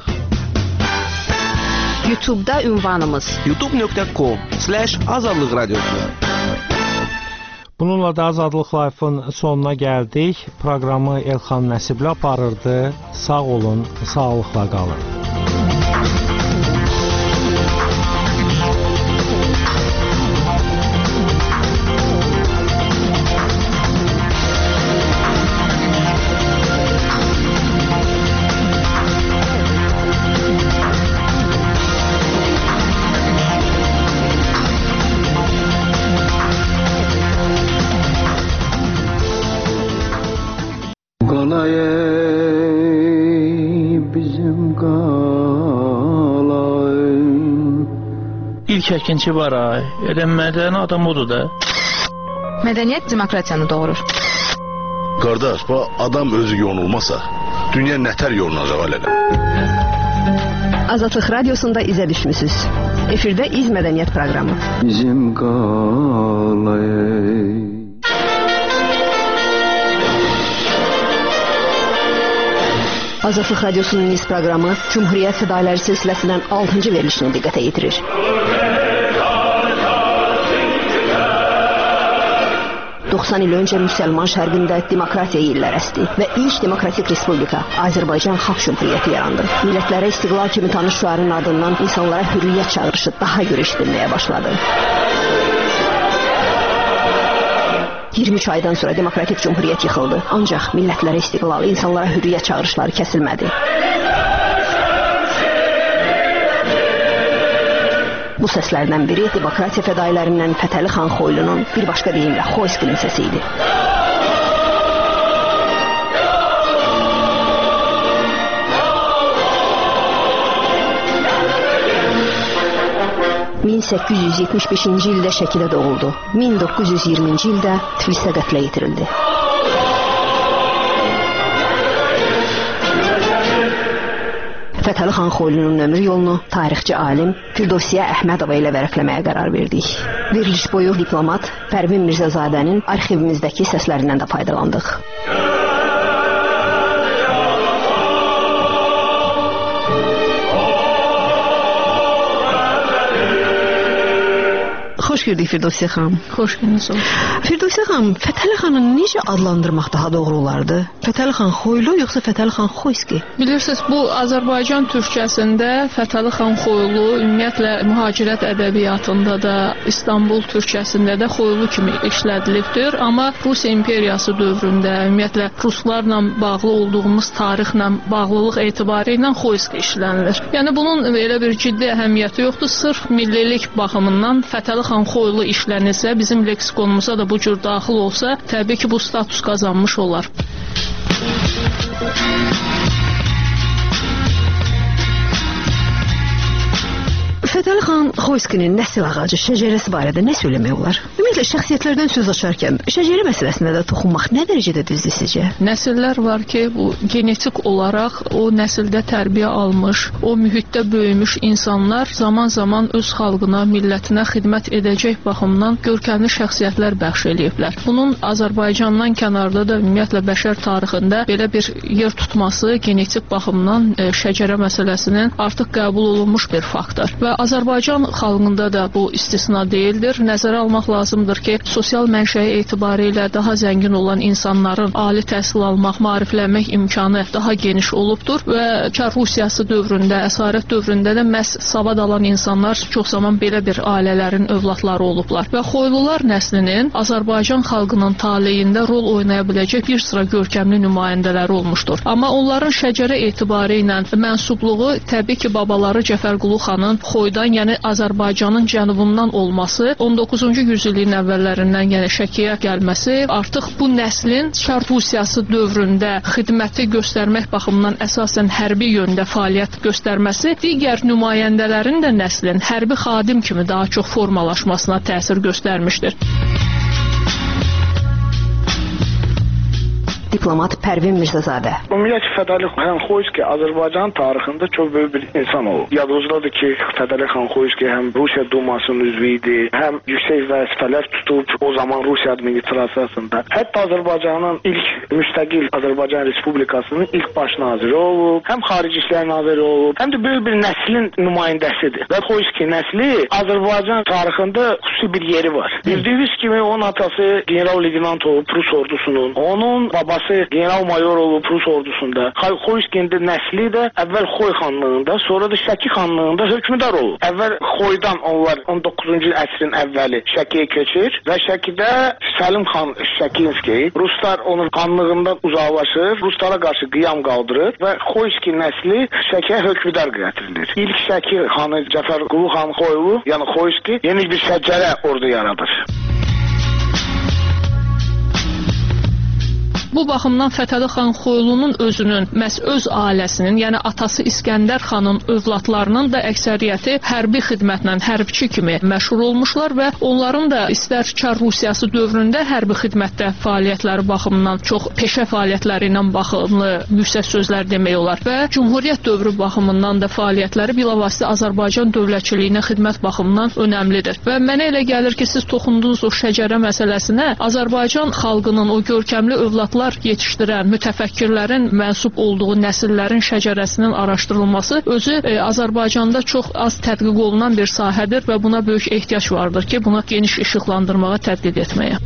YouTube'da ünvanımız youtube.com/Azadlıq Radiosu. Bununla da Azadlıq Live-ın sonuna gəldik. Proqramı Elxan Nəsibli aparırdı. Sağ olun, sağlıqla qalın. Qalayım bizim qalayım. İlk əkinçi var ay. Mədəni adam odur da. Mədəniyyət demokratiyanı doğurur. Qardaş, bu adam özü yonulmasa, dünya nətər yolunacaq elədim. Azadlıq Radiosunda izə düşmüsünüz. Efirdə İz Mədəniyyət proqramı. Bizim qalayım. Azadlıq Radiosunun İz proqramı Cumhuriyyət Fədailləri silsiləsindən 6-cı verilişini diqqətə yetirir. Il öncə müsəlman şərqində demokratiya illər əsdi və ilk demokratik respublika Azərbaycan Xalq Cümhuriyyəti yarandı. Millətlərə istiqlal kimi tanış şüarın ardından insanlara hürriyyət çağırışı daha görə eşidilməyə başladı. 23 aydan sonra demokratik cümhuriyyət yıxıldı. Ancaq millətlərə istiqlal, insanlara hürriyyət çağırışları kəsilmədi. Bu səslərdən biri demokratiya fədailərindən Fətəli xan Xoylunun, bir başqa deyimlə Xoyskinin səsi idi. ...1875-ci ildə Şəkidə doğuldu. 1920-ci ildə Tiflisdə qətlə yetirildi. Fətəli xan Xoylunun ömür yolunu tarixçi alim Firdovsiyə Əhmədova ilə vərəqləməyə qərar verdik. Veriliş boyu diplomat Pərvin Mirzəzadənin arxivimizdəki səslərindən də faydalandıq. Xoş gördük Firdovsiyə xanım. Xoş gördünüz. Firdovsiyə xanım, Fətəli xanı necə adlandırmaq daha doğru olardı? Fətəli xan Xoylu yoxsa Fətəli xan Xoyski? Bilirsiniz, bu Azərbaycan türkçəsində Fətəli xan Xoylu ümumiyyətlə mühacirət ədəbiyyatında da, İstanbul türkçəsində də Xoylu kimi işlədilibdir. Amma Rusiya imperiyası dövründə ümumiyyətlə ruslarla bağlı olduğumuz tarixlə bağlılıq etibarı ilə Xoyski işlənilir. Yəni bunun elə bir ciddi əhəmiyyəti yoxdur. Sırf millilik baxımından Fətəli xan Xoylu işlənilsə, bizim leksikonumuza da bu cür daxil olsa, təbii ki, bu status qazanmış olar. Fətəli xan Xoyskinin nəsil ağacı, şəcərəsi barədə nə söyləmək olar? Ümumiyyətlə, şəxsiyyətlərdən söz açarkən şəcərə məsələsinə də toxunmaq nə dərəcədə düzdür sizcə? Nəsillər var ki, bu genetik olaraq o nəsildə tərbiyə almış, o mühitdə böyümüş insanlar zaman-zaman öz xalqına, millətinə xidmət edəcək baxımdan görkəmli şəxsiyyətlər bəxş eləyiblər. Bunun Azərbaycandan kənarda da ümumiyyətlə bəşər tarixində belə bir yer tutması genetik baxımdan şəcərə məsələsinin artıq qəbul olunmuş bir faktor. Və Azərbaycan xalqında da bu istisna deyildir. Nəzərə almaq lazımdır ki, sosial mənşəyi etibarilə daha zəngin olan insanların ali təhsil almaq, maariflənmək imkanı daha geniş olubdur və Çar Rusiyası dövründə, əsarət dövründə də məhz savad alan insanlar çox zaman belə bir ailələrin övladları olublar. Və Xoylular nəslinin Azərbaycan xalqının taleyində rol oynaya biləcək bir sıra görkəmli nümayəndələri olmuşdur. Amma onların şəcərə etibarı ilə mənsubluğu təbii ki, babaları Cəfərqulu xanın Xoydan, yəni Azərbaycanın cənubundan olması, 19-cu yüzilliyin əvvəllərindən yəni Şəkiyə gəlməsi, artıq bu nəslin Çar Rusiyası dövründə xidməti göstərmək baxımından əsasən hərbi yöndə fəaliyyət göstərməsi, digər nümayəndələrin də nəslin hərbi xadim kimi daha çox formalaşmasına təsir göstərmişdir. Diplomat Pərvin Mirzəzadə. Ümumiyyətlə Fətəli xan Xoyski Azərbaycan tarixində çox böyük bir insan olub. Yadınızdadır ki, Fətəli xan Xoyski həm Rusiya Dumasının üzvü idi, həm yüksək vəzifələr tutub o zaman Rusiya administrasiyasında. Hətta Azərbaycanın ilk müstəqil Azərbaycan Respublikasının ilk baş naziri olub, həm xarici işlər naziri olub, həm də böyük bir nəslin nümayəndəsidir. Və Xoyski nəsli Azərbaycan tarixində xüsusi bir yeri var. Bildiyiniz kimi onun atası general-leytenant olub Rus ordusunun, onun babası general-mayor olub Rus ordusunda. Xoyskinin nəsli də əvvəl Xoy xanlığında, sonra da Şəki xanlığında hökmdar olub. Əvvəl Xoydan onlar 19-cu əsrin əvvəli Şəkiyə keçir və Şəkidə Səlim xan Şəkinski, Ruslar onun xanlığından uzaqlaşır, Ruslara qarşı qiyam qaldırır və Xoyski nəsli Şəkiyə hökmdar gətirilir. İlk Şəki xanı Cəfərqulu xan Xoylu, yəni Xoyski yeni bir şəcərə orada yaradır. Bu baxımdan Fətəli xan Xoylunun özünün, məhz öz ailəsinin, yəni atası İskəndər xanın övladlarının da əksəriyyəti hərbi xidmətlə, hərbçi kimi məşğul olmuşlar və onların da istər Çar Rusiyası dövründə hərbi xidmətdə fəaliyyətləri baxımından çox peşə fəaliyyətləri ilə baxımlı yüksək sözlər demək olar və Cümhuriyyət dövrü baxımından da fəaliyyətləri bilavasitə Azərbaycan dövlətçiliyinə xidmət baxımından önəmlidir. Və mənə elə gəlir ki, siz toxundunuz o şəcərə məsələsinə, Azərbaycan xalqının o görkəmli övladlar yetişdirən mütəfəkkirlərin mənsub olduğu nəsillərin şəcərəsinin araşdırılması özü Azərbaycanda çox az tədqiq olunan bir sahədir və buna böyük ehtiyac vardır ki, bunu geniş işıqlandırmağa tədqiq etməyə.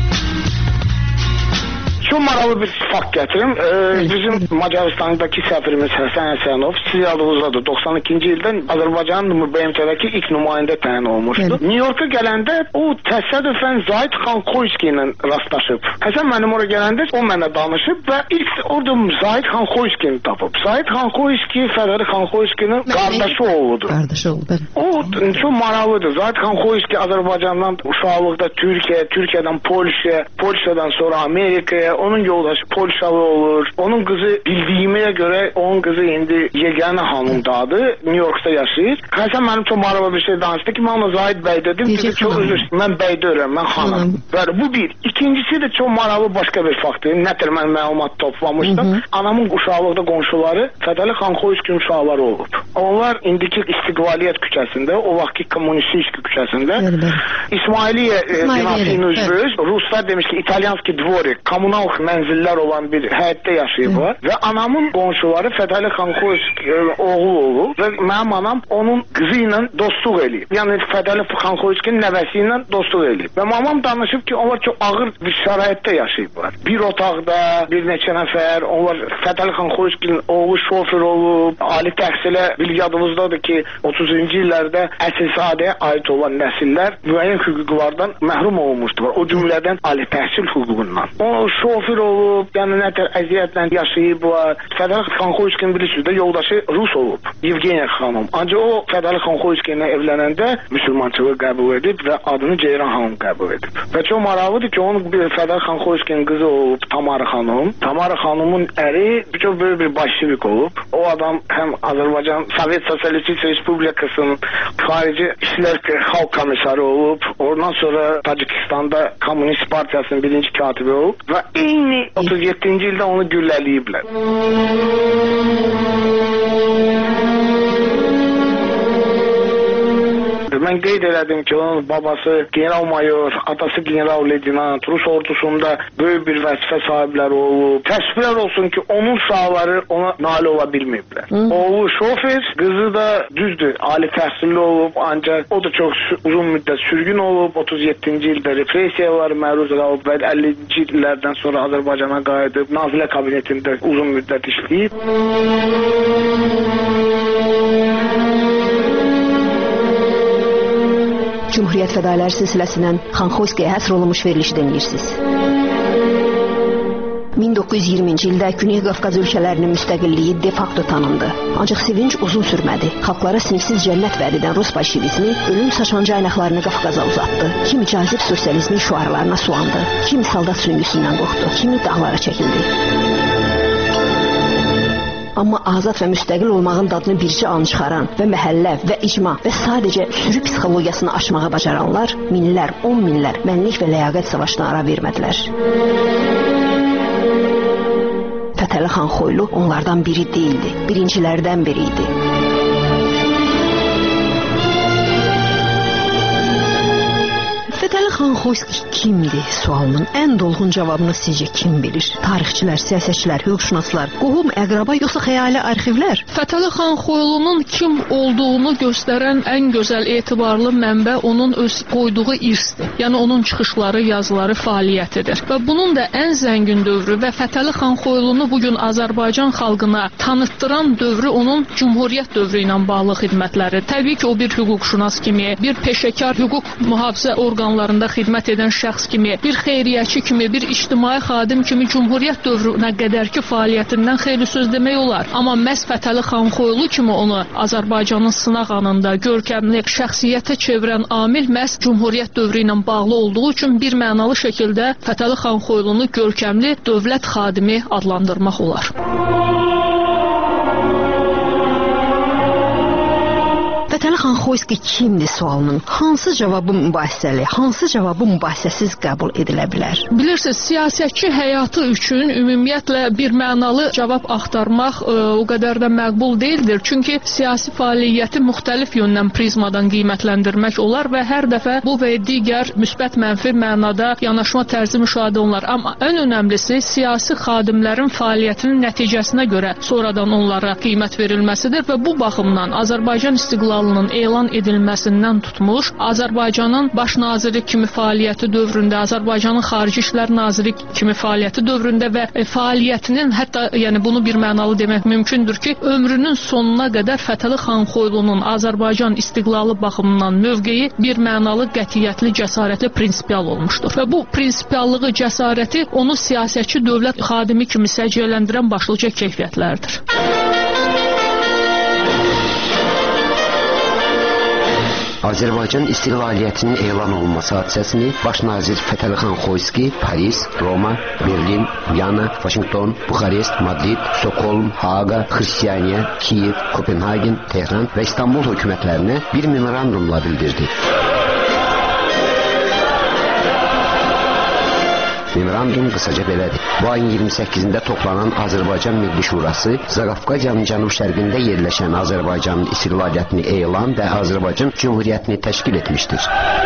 Çok maraqlı bir fakt getirim. Bizim Macaristan'daki səfirimiz Həsən Həsənov siz yadınızdadır. 92-ci ildən Azərbaycanın BMT-dəki ilk nümayəndə təyin olmuşdu. Evet. New York'a gələndə o təsadüfən Zahid xan Xoyski ilə rastlaşıb. Həsən mənim oraya gələndə o mənə danışıb və ilk orada Zahid xan Xoyskini tapıb. Zahid xan Xoyski Fətəli xan Xoyskinin qardaşı oğludur. Qardaşı oğlu, bəli. O çox maraqlıdır. Zahid xan Xoyski Azərbaycandan uşaqlıqda Türkiyədən Polşaya, Polşadan sonra Amerikaya, onun yoldaşı Polşalı olur. Onun qızı bildiyimə görə onun qızı indi yeganə hanımdadır. New York'da yaşayır. Həsən mənim çox maraqlı bir şey danışdı ki, mən Zahid bəy dedim. Dedi çox üzr. Mən bəy deyirəm, mən xanım. Bəli, bu bir. İkincisi də çox maraqlı başqa bir faktdır. Nətər mən məlumat toplamışdım. Anamın uşaqlıqda qonşuları Fətəli xan Xoyski uşaqları olub. Onlar indiki İstiqlaliyyət küçəsində, o vaxtki Kommunistический küçəsində İsmailiyyə binasının üzrü, Ruslar demiş ki, İtalyanski dvorik, kommunal mənzillər olan bir həyətdə yaşayıblar və anamın qonşuları Fətəli xan Xoyski oğlu olub və mənim anam onun qızı ilə dostluq eləyib. Yəni Fətəli xan Xoyskinin nəvəsi ilə dostluq eləyib. Və mamam danışıb ki, onlar çox ağır bir şəraitdə yaşayıblar. Bir otaqda bir neçə nəfər, onlar Fətəli xan Xoyskinin oğlu şofer olub, ali təhsilə bil yadımızdadır ki, 30-cu illərdə əsilzadəyə aid olan nəsillər müəyyən hüquqlardan məhrum olmuşdular. O cümlədən ali təhsil hüququndan. O şofer olub, yəni nətər əziyyətlə yaşayıblar. Fətəli xan Xoyskinin bilirsiniz də yoldaşı Rus olub, Yevgeniya xanım. Ancaq o Fətəli xan Xoyski ilə evlənəndə müsəlmançılığı qəbul edib və adını Ceyran xanım qəbul edib. Və çox maraqlıdır ki, onun Fətəli xan Xoyskinin qızı olub Tamara xanım. Tamara xanımın əri çox böyük bir başçılık olub. O adam həm Azərbaycan Sovet Sosialist Respublikasının xarici İşlər Xalq Komissarı olub. Ondan sonra Tacikistanda Komünist Partiyasının birinci katibi olub və eyni 37-ci ildə onu gülləliyiblər. Mən qeyd elədim ki, onun babası general-mayor, atası general-leytenant, Rus ordusunda böyük bir vəzifə sahibləri olub. Təəssüflər olsun ki, onun uşaqları ona nail ola bilməyiblər. Oğlu şofer, qızı da düzdür, ali təhsilli olub, ancaq o da çox uzun müddət sürgün olub. 37-ci ildə repressiyalar məruz qalıb və 50-ci illərdən sonra Azərbaycana qayıdıb, Nazirlər Kabinetində uzun müddət işləyib. Cümhuriyyət fədailər silsiləsindən Xan Xoyskiyə həsr olunmuş verilişi dinləyirsiniz. 1920-ci ildə Güney Qafqaz ölkələrinin müstəqilliyi de facto tanındı. Ancaq sevinç uzun sürmədi. Xalqlara sinifsiz cənnət vəd edən Rus bolşevizmi ölüm saçan caynaqlarını Qafqaza uzatdı. Kimi cazib sosializmin şüarlarına sulandı. Kimi soldat süngüsündən qorxdu. Kimi dağlara çəkildi. Amma azad və müstəqil olmağın dadını bircə an çıxaran və məhəllə və icma və sadəcə sürü psixologiyasını aşmağa bacaranlar minlər, 10 minlər mənlik və ləyaqət savaşına ara vermədilər. Fətəli xan Xoylu onlardan biri deyildi, birincilərdən biri idi. Fətəli xan Xoyski kimdir sualının ən dolğun cavabını sizcə kim bilir? Tarixçilər, siyasətçilər, hüquqşünaslar, qohum, əqraba yoxsa xəyali arxivlər? Fətəli xan Xoylunun kim olduğunu göstərən ən gözəl etibarlı mənbə onun öz qoyduğu irsdir. Yəni onun çıxışları, yazıları, fəaliyyətidir. Və bunun da ən zəngin dövrü və Fətəli xan Xoylunu bugün Azərbaycan xalqına tanıtdıran dövrü onun Cümhuriyyət dövrü ilə bağlı xidmətləri. Təbii ki, o bir hüquqşünas kimi, bir peşəkar hüquq mühafizə orqanlarında ölkədə xidmət edən şəxs kimi, bir xeyriyyəçi kimi, bir ictimai xadim kimi Cümhuriyyət dövrünə qədərki fəaliyyətindən xeyli söz demək olar. Amma məhz Fətəli Xanxoylu kimi onu Azərbaycanın sınaq anında görkəmli şəxsiyyətə çevirən amil məhz Cümhuriyyət dövrü ilə bağlı olduğu üçün bir mənalı şəkildə Fətəli Xanxoylunu görkəmli dövlət xadimi adlandırmaq olar. Fətəli Xanxoyski kimdir sualının hansı cavabı mübahisəli, hansı cavabı mübahisəsiz qəbul edilə bilər? Bilirsiniz, siyasətçi həyatı üçün ümumiyyətlə bir mənalı cavab axtarmaq o qədər də məqbul deyildir. Çünki siyasi fəaliyyəti müxtəlif yöndən prizmadan qiymətləndirmək olar və hər dəfə bu və digər müsbət mənfi mənada yanaşma tərzi müşahidə olunur. Amma ən önəmlisi siyasi xadimlərin fəaliyyətinin nəticəsinə görə sonradan onlara qiymət verilməsidir və bu baxımdan Azərbaycan istiqlalının elan edilməsindən tutmuş, Azərbaycanın baş naziri kimi fəaliyyəti dövründə, Azərbaycanın xarici işlər naziri kimi fəaliyyəti dövründə və fəaliyyətinin, hətta yəni bunu bir mənalı demək mümkündür ki, ömrünün sonuna qədər Fətəli Xanxoylunun Azərbaycan istiqlalı baxımından mövqeyi bir mənalı, qətiyyətli, cəsarətli, prinsipial olmuşdur. Və bu prinsipiallığı, cəsarəti onu siyasətçi dövlət xadimi kimi səciyyələndirən başlıca keyfiyyətlərdir. Azərbaycan istiqlaliyyətinin elan olunması hadisəsini baş nazir Fətəli Xanxoyski Paris, Roma, Berlin, Viyana, Vaşinqton, Buxarest, Madrid, Stokholm, Haaqa, Xristianiya, Kiyev, Kopenhagen, Tehran və İstanbul hökumətlərinə bir memorandumla bildirdi. Memorandum qısaca belədir. Bu ayın 28-də toplanan Azərbaycan Milli Şurası Zaqafqaziyanın cənub-şərqində yerləşən Azərbaycanın istiqlaliyyətini elan və Azərbaycan Cümhuriyyətini təşkil etmişdir.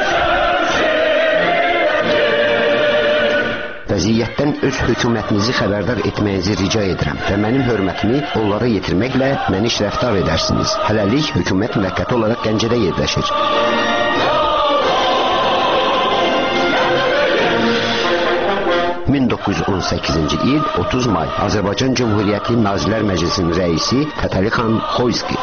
Vəziyyətdən öz hökumətinizi xəbərdar etməyinizi rica edirəm və mənim hörmətimi onlara yetirməklə məniş rəftar edərsiniz. Hələlik hökumət müvəqqəti olaraq Gəncədə yerləşir. 1918-ci il 30 may Azərbaycan Cümhuriyyəti Nazirlər Məclisinin rəisi Fətəli Xanxoyski.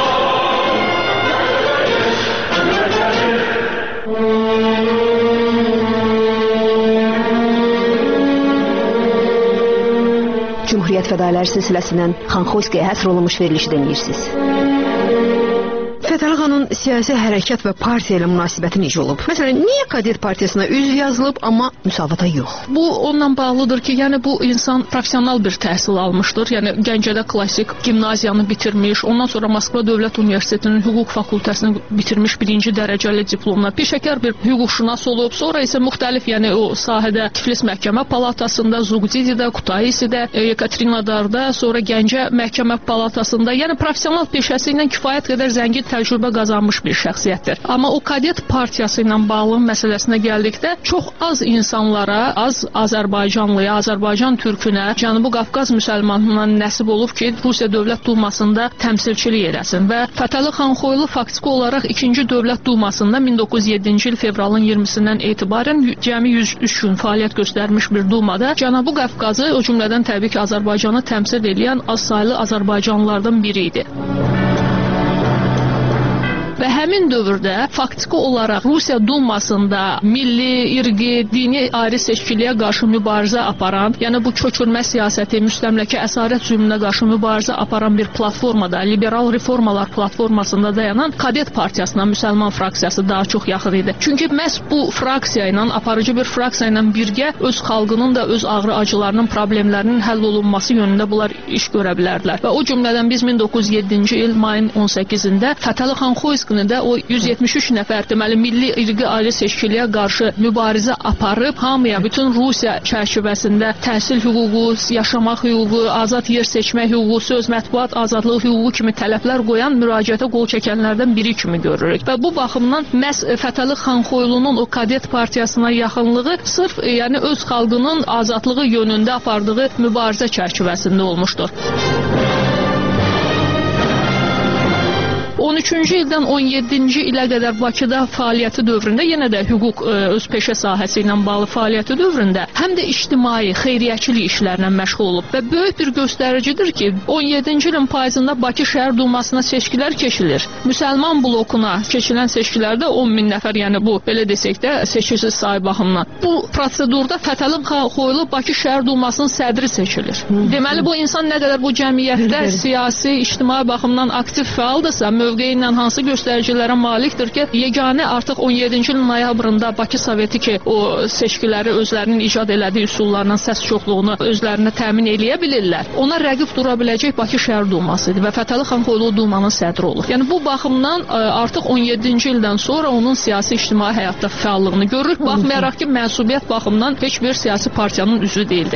Cümhuriyyət fədailər silsiləsindən Xanxoyskiyə həsr olunmuş verilişi dinləyirsiniz. Fətəli xanın siyasi hərəkat və partiya ilə münasibəti necə olub? Məsələn, niyə Kadet partiyasına üzv yazılıb, amma müsavata yox? Bu ondan bağlıdır ki, yəni bu insan professional bir təhsil almışdır. Yəni Gəncədə klassik gimnaziyanı bitirmiş, ondan sonra Moskva Dövlət Universitetinin hüquq fakültəsini bitirmiş, 1-ci dərəcəli diplomla peşəkar bir hüquqşünas olub. Sonra isə müxtəlif, yəni o sahədə Tiflis Məhkəmə Palatasında, Zuqdididə, Kutaisidə, Yekaterinodarda, sonra Gəncə Məhkəmə Palatasında, yəni professional peşəsi ilə kifayət qədər zəngin təcrübə qazanmış bir şəxsiyyətdir. Amma o Kadet partiyası ilə bağlı məsələsinə gəldikdə çox az insanlara, az Azərbaycanlıya, Azərbaycan türkünə, Cənubi Qafqaz müsəlmanına nəsib olub ki, Rusiya Dövlət Dumasında təmsilçilik edəsin və Fətəli Xanxoylu faktiki olaraq 2-ci Dövlət Dumasında 1907-ci il fevralın 20-sindən etibarən cəmi 103 gün fəaliyyət göstərmiş bir Dumada Cənubi Qafqazı, o cümlədən təbii ki, Azərbaycanı təmsil edən az saylı Azərbaycanlılardan biri idi. Və həmin dövrdə faktiki olaraq Rusiya Dumasında milli, irqi, dini ayrı seçkiliyə qarşı mübarizə aparan, yəni bu köçürmə siyasəti, müstəmləkə əsarət zülmünə qarşı mübarizə aparan bir platformada, liberal reformalar platformasında dayanan Kadet partiyasına müsəlman fraksiyası daha çox yaxın idi. Çünki məhz bu fraksiya ilə, aparıcı bir fraksiya ilə birgə öz xalqının da öz ağrı acılarının, problemlərinin həll olunması yönündə bunlar iş görə bilərdilər. Və o cümlədən biz 1907-ci il mayın 18-də Fətəli Xanxoyski də o 173 nəfər deməli milli irqi ayrı seçkiliyə qarşı mübarizə aparıb hamıya bütün Rusiya çərçivəsində təhsil hüququ, yaşamaq hüququ, azad yer seçmək hüququ, söz mətbuat azadlığı hüququ kimi tələblər qoyan müraciətə qol çəkənlərdən biri kimi görürük. Və bu baxımdan məhz Fətəli Xanxoylunun o Kadet partiyasına yaxınlığı sırf yəni öz xalqının azadlığı yönündə apardığı mübarizə çərçivəsində olmuşdur. 13-cü ildən 17-ci ilə qədər Bakıda fəaliyyəti dövründə, yenə də hüquq öz peşə sahəsi ilə bağlı fəaliyyəti dövründə həm də ictimai, xeyriyyəçilik işlərlə məşğul olub və böyük bir göstəricidir ki, 17-ci ilin payızında Bakı Şəhər Dumasına seçkilər keçilir. Müsəlman blokuna keçilən seçkilərdə 10.000 nəfər, yəni bu, belə desək də, seçici sayı baxımından. Bu prosedurda Fətəli xan Xoylu Bakı Şəhər Dumasının sədri seçilir. Deməli, bu insan nə qədər bu cəmiyyətdə siyasi, ictimai baxımdan aktiv fəaldırsa, mövqeyi ilə hansı göstəricilərə malikdir ki, yeganə artıq 17-ci ilin noyabrında Bakı Soveti ki, o seçkiləri özlərinin icad elədiyi üsullarla səs çoxluğunu özlərinə təmin eləyə bilirlər. Ona rəqib dura biləcək Bakı Şəhər Duması idi və Fətəli xan Xoylu Dumanın sədri olur. Yəni bu baxımdan artıq 17-ci ildən sonra onun siyasi ictimai həyatda fəallığını görürük. Baxmayaraq ki, mənsubiyyət baxımından heç bir siyasi partiyanın üzvü deyildi.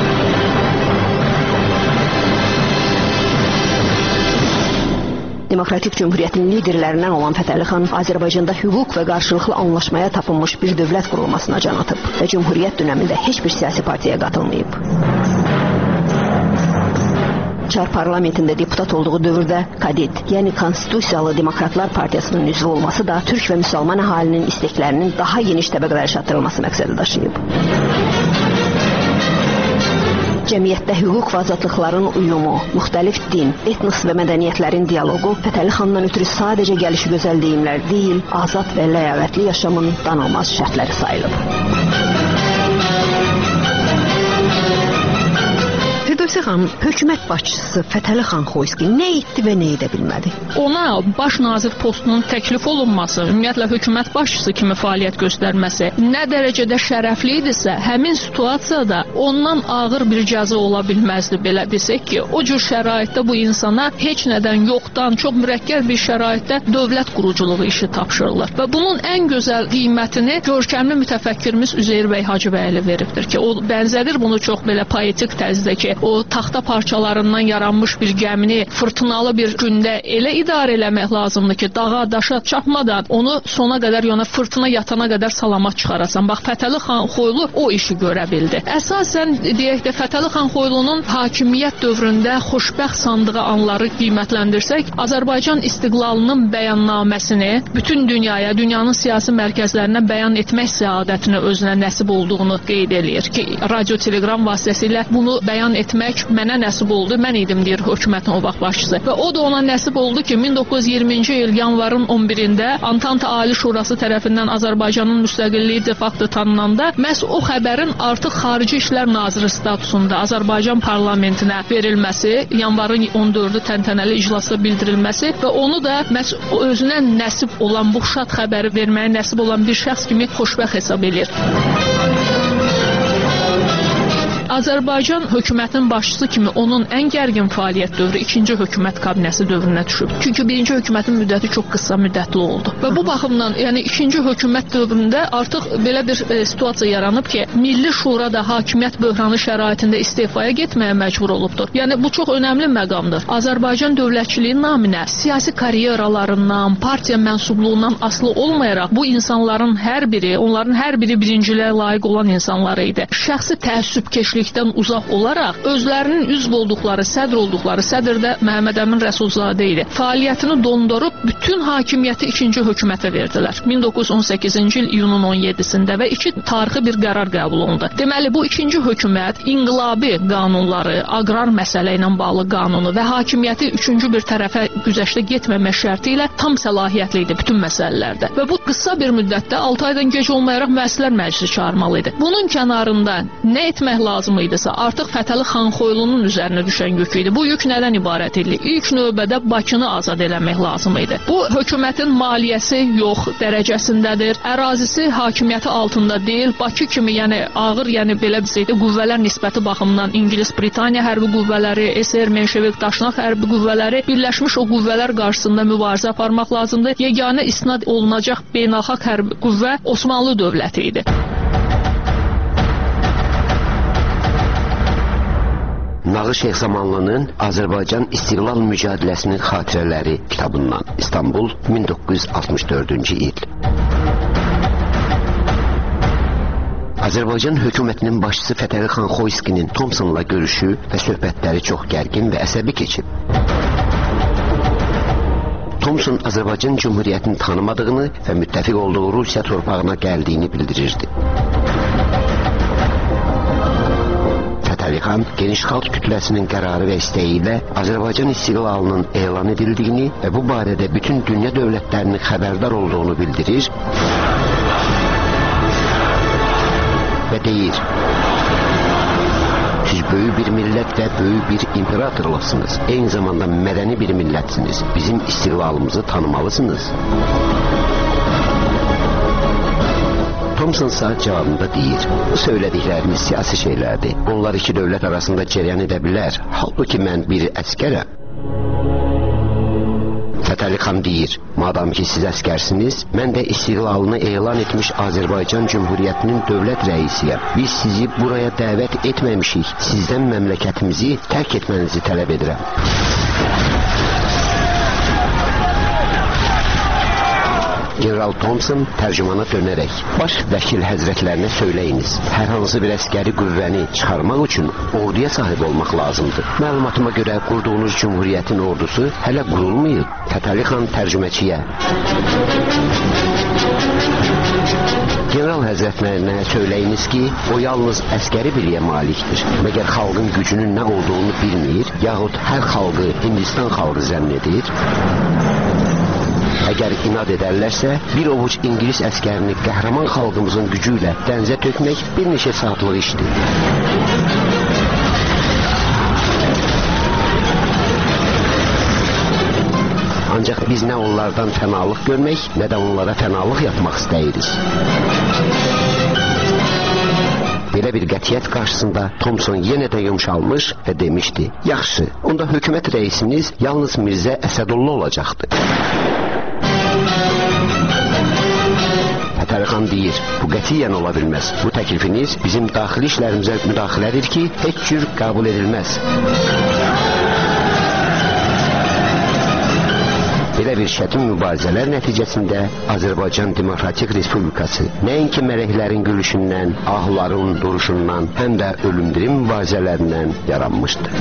Demokratik Cümhuriyyətin liderlərindən olan Fətəli xan Azərbaycanda hüquq və qarşılıqlı anlaşmaya tapılmış bir dövlət qurulmasına can atıb və Cümhuriyyət dönəmində heç bir siyasi partiyaya qatılmayıb. Çar parlamentində deputat olduğu dövrdə Kadet, yəni Konstitusiyalı Demokratlar Partiyasının üzvü olması da türk və müsəlman əhalinin isteklərinin daha geniş təbəqələrə çatdırılması məqsədi daşıyıb. Cəmiyyətdə hüquq və azadlıqların uyumu, müxtəlif din, etnos və mədəniyyətlərin dialoqu Fətəli xandan ötürü sadəcə gəlişi gözəl deyimlər deyil, azad və ləyaqətli yaşamın danılmaz şərtləri sayılıb. Firdevsə xanım, hökumət başçısı Fətəli xan Xoyski nə etdi və nə edə bilmədi? Ona baş nazir postunun təklif olunması, ümumiyyətlə hökumət başçısı kimi fəaliyyət göstərməsi nə dərəcədə şərəfli idisə, həmin situasiyada ondan ağır bir cəza ola bilməzdi, belə desək ki, o cür şəraitdə bu insana heç nədən yoxdan, çox mürəkkəb bir şəraitdə dövlət quruculuğu işi tapşırılır. Və bunun ən gözəl qiymətini görkəmli mütəfəkkirimiz Üzeyir bəy Hacıbəyli veribdir ki, o bənzədir bunu çox belə poetik tərzdə ki, o taxta parçalarından yaranmış bir gəmini fırtınalı bir gündə elə idarə eləmək lazımdır ki, dağa, daşa çatmadan onu sona qədər, yəni fırtına yatana qədər salamat çıxarasan. Bax, Fətəli xan Xoylu o işi görə bildi. Əsasən, deyək də, Fətəli xan Xoylunun hakimiyyət dövründə xoşbəxt sandığı anları qiymətləndirsək, Azərbaycan istiqlalının bəyannaməsini bütün dünyaya, dünyanın siyasi mərkəzlərinə bəyan etmək səadətini özünə nəsib olduğunu qeyd eləyir ki, radio-telegram vasitəsilə bunu bəyan etmək mənə nəsib oldu. Mən idim, deyir hökumətin o vaxt başçısı. Və o da ona nəsib oldu ki, 1920-ci il yanvarın 11-də Antanta Ali Şurası tərəfindən Azərbaycanın müstəqilliyi de facto tanınanda məhz o xəbərin artıq Xarici İşlər Naziri statusunda Azərbaycan parlamentinə verilməsi, yanvarın 14-ü təntənəli iclasda bildirilməsi və onu da məhz özünə nəsib olan bu şad xəbəri verməyə nəsib olan bir şəxs kimi xoşbəxt hesab edir. Azərbaycan hökumətinin başçısı kimi onun ən gərgin fəaliyyət dövrü ikinci hökumət kabinəsi dövrünə düşüb. Çünki birinci hökumətin müddəti çox qısa müddətli oldu. Və bu baxımdan, yəni ikinci hökumət dövründə artıq belə bir situasiya yaranıb ki, Milli Şura da hakimiyyət böhranı şəraitində istefaya getməyə məcbur olubdur. Yəni bu çox önəmli məqamdır. Azərbaycan dövlətçiliyi naminə siyasi karyeralarından, partiya mənsubluğundan asılı olmayaraq bu insanların hər biri, onların hər biri birinciliyə layiq olan insanları idi. Şəxsi təəssübkeşlik uzaq olaraq özlərinin üzv olduqları, sədr də Məhəmməd Əmin Rəsulzadə idi. Fəaliyyətini dondurub bütün hakimiyyəti ikinci hökumətə verdilər. 1918-ci il iyunun 17-sində və iki tarixi bir qərar qəbul olundu. Deməli, bu ikinci hökumət inqilabi qanunları, aqrar məsələ ilə bağlı qanunu və hakimiyyəti üçüncü bir tərəfə güzəştə getməmək şərti ilə tam səlahiyyətli idi bütün məsələlərdə. Və bu qısa bir müddətdə 6 aydan gec olmayaraq Müəssislər Məclisi çağırmalı idi. Bunun kənarında nə etmək lazım idisə, artıq Fətəli xan Xoylunun üzərinə düşən yük idi. Bu yük nədən ibarət idi? İlk növbədə Bakını azad eləmək lazım idi. Bu, hökumətin maliyyəsi yox dərəcəsindədir. Ərazisi hakimiyyəti altında deyil. Bakı kimi, yəni ağır, yəni belə bizdə qüvvələr nisbəti baxımından İngilis, Britaniya hərbi qüvvələri, SR, Menşevik, Daşnaq hərbi qüvvələri birləşmiş o qüvvələr qarşısında mübarizə aparmaq lazımdır. Yeganə istinad olunacaq beynəlxalq hərbi qüvvə Osmanlı dövləti idi. Nağı Şeyx Zamanlının Azərbaycan İstiqlal Mücadeləsinin Xatirələri kitabından, İstanbul, 1964-cü il. Azərbaycan hökumətinin başçısı Fətəli xan Xoyskinin Thomsonla görüşü və söhbətləri çox gərgin və əsəbi keçib. Thompson Azərbaycan Cümhuriyyətini tanımadığını və müttəfiq olduğu Rusiya torpağına gəldiyini bildirirdi. Fətəli xan geniş xalq kütləsinin qərarı və istəyi ilə Azərbaycan istiqlalının elan edildiyini və bu barədə bütün dünya dövlətlərinin xəbərdar olduğunu bildirir və deyir: siz böyük bir millət və böyük bir imperatorluqsınız. Eyni zamanda mədəni bir millətsiniz. Bizim istiqlalımızı tanımalısınız. Thompson ise cevabında deyir: bu söylədiklərimiz siyasi şeylərdir. Onlar iki dövlət arasında cəryan edə bilər. Halbuki mən bir əskərəm. Fətəli xan deyir: madam ki siz əskərsiniz, mən də istiqlalını elan etmiş Azərbaycan Cümhuriyyətinin dövlət rəisiyəm. Biz sizi buraya dəvət etməmişik. Sizdən məmləkətimizi tərk etmənizi tələb edirəm. General Thompson tərcümana dönərək: baş vəkil həzrətlərinə söyləyiniz, hər hansı bir əskəri qüvvəni çıxarmaq üçün orduya sahib olmaq lazımdır. Məlumatıma görə qurduğunuz Cümhuriyyətin ordusu hələ qurulmayıb. Fətəli xan tərcüməçiyə: general həzrətlərinə söyləyiniz ki, o yalnız əskəri biliyə malikdir. Məgər xalqın gücünün nə olduğunu bilmir, yaxud hər xalqı Hindistan xalqı zənn edir? Əgər inad edərlərsə, bir ovuc İngilis əskərini qəhrəman xalqımızın gücü ilə dənizə tökmək bir neçə saatlıq işdir. Ancaq biz nə onlardan fənalıq görmək, nə də onlara fənalıq yapmaq istəyirik. Belə bir qətiyyət qarşısında Thompson yenə də yumşalmış və demişdi: yaxşı, onda hökumət rəisiniz yalnız Mirzə Əsədullah olacaqdır. Fətəli xan deyir: bu qətiyyən ola bilməz. Bu təklifiniz bizim daxili işlərimizə müdaxilədir ki, heç cür qəbul edilməz. Belə bir çətin mübarizələr nəticəsində Azərbaycan Demokratik Respublikası nəinki mələklərin gülüşündən, ahların duruşundan, həm də ölümdirim mübarizələrindən yaranmışdır.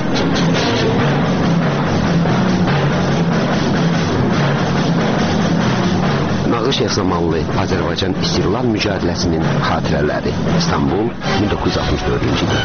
Şeyx Zamanlı Azərbaycan İstiqlal Mücadeləsinin xatirələri. İstanbul, 1964-cü il.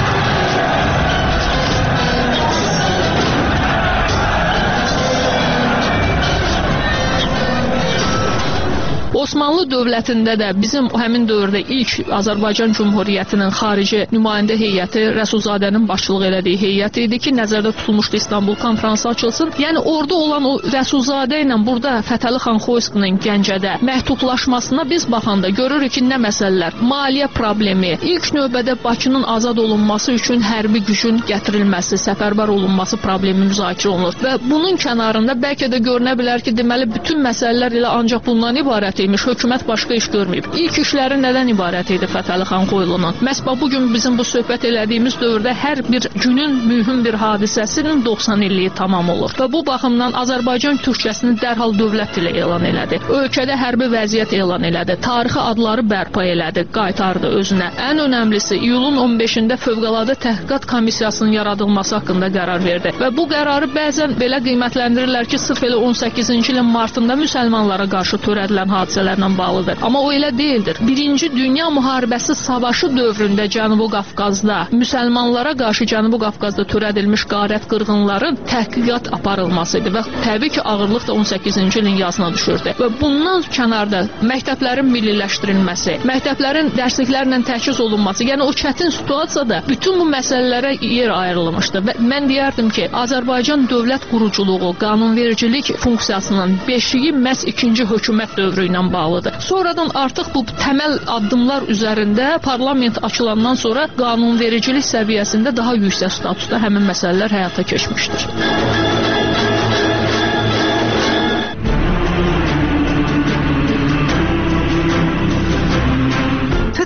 Osmanlı dövlətində də bizim həmin dövrdə ilk Azərbaycan Cümhuriyyətinin xarici nümayəndə heyəti Rəsulzadənin başçılıq elədiyi heyət idi ki, nəzərdə tutulmuşdu İstanbul konfransı açılsın. Yəni orada olan o Rəsulzadə ilə burada Fətəli xan Xoyskinin Gəncədə məhdudlaşmasına biz baxanda görürük ki, nə məsələlər? Maliyyə problemi, ilk növbədə Bakının azad olunması üçün hərbi gücün gətirilməsi, səfərbər olunması problemi müzakirə olunur və bunun kənarında bəlkə də görünə bilər ki, deməli bütün məsələlər elə ancaq bundan ibarət imiş, hökumət başqa iş görməyib. İlk işləri nədən ibarət idi Fətəli xan Xoylunun? Məhz bugün bizim bu söhbət elədiyimiz dövrdə hər bir günün mühüm bir hadisəsinin 90 illiyi tamam olur. Və bu baxımdan Azərbaycan Türkçəsini dərhal dövlət dili elan elədi. Ölkədə hərbi vəziyyət elan elədi. Tarixi adları bərpa elədi, qaytardı özünə. Ən önəmlisi iyulun 15-də Fövqəladə Təhqiqat Komissiyasının yaradılması haqqında qərar verdi. Və bu qərarı bəzən belə qiymətləndirirlər ki, sırf elə 18-ci ilin martında müsəlmanlara qarşı törədilən hadisələrlə bağlıdır. Amma o elə deyildir. Birinci Dünya Müharibəsi savaşı dövründə Cənubi Qafqazda müsəlmanlara qarşı Cənubi Qafqazda törədilmiş qarət qırğınların təhqiqat aparılması idi və təbii ki, ağırlıq da 18-ci ilin yazına düşürdü. Və bundan kənarda məktəblərin milliləşdirilməsi, məktəblərin dərsliklərlə təchiz olunması, yəni o çətin situasiyada bütün bu məsələlərə yer ayrılmışdı. Və mən deyərdim ki, Azərbaycan dövlət quruculuğu, qanunvericilik funksiyasının beşiyi məhz ikinci hökumət dövrü ilə bağlıdır. Sonradan artıq bu təməl addımlar üzərində parlament açılandan sonra qanunvericilik səviyyəsində daha yüksək statusda həmin məsələlər həyata keçmişdir.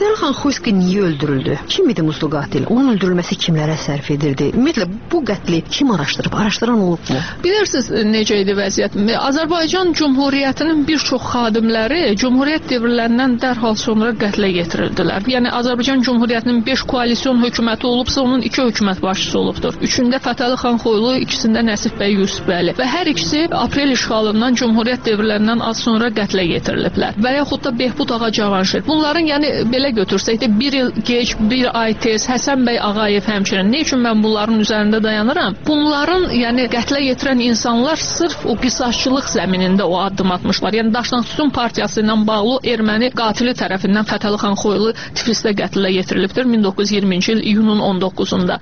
Fətəli Xoyski niyə öldürüldü? Kim idi muzlu qatil? Onun öldürülməsi kimlərə sərf edirdi? Ümumiyyətlə bu qətli kim araşdırıb? Araşdıran olubmu? Bilirsiniz necə idi vəziyyət? Azərbaycan Cümhuriyyətinin bir çox xadimləri Cümhuriyyət dövrlərindən dərhal sonra qətlə yetirildilər. Yəni Azərbaycan Cümhuriyyətinin 5 koalisyon hökuməti olubsa, onun 2 hökumət başçısı olubdur. Üçündə Fətəli Xoylu, ikisində Nəsib bəy Yusifbəli və hər ikisi aprel işğalından Cümhuriyyət dövrlərindən az sonra qətlə yetiriliblər. Və yaxud da Behbud ağa Cavanşir. Bunların yəni belə götürsək də 1 il geç, 1 ay tez Həsən bəy Ağayev həmçinin. Nə üçün mən bunların üzərində dayanıram? Bunların yəni qətlə yetirən insanlar sırf o qisasçılıq zəminində o addım atmışlar. Yəni Daşnaqsütun partiyası ilə bağlı erməni qatili tərəfindən Fətəli Xoylu Tiflisdə qətlə yetirilibdir 1920-ci il iyunun 19-unda.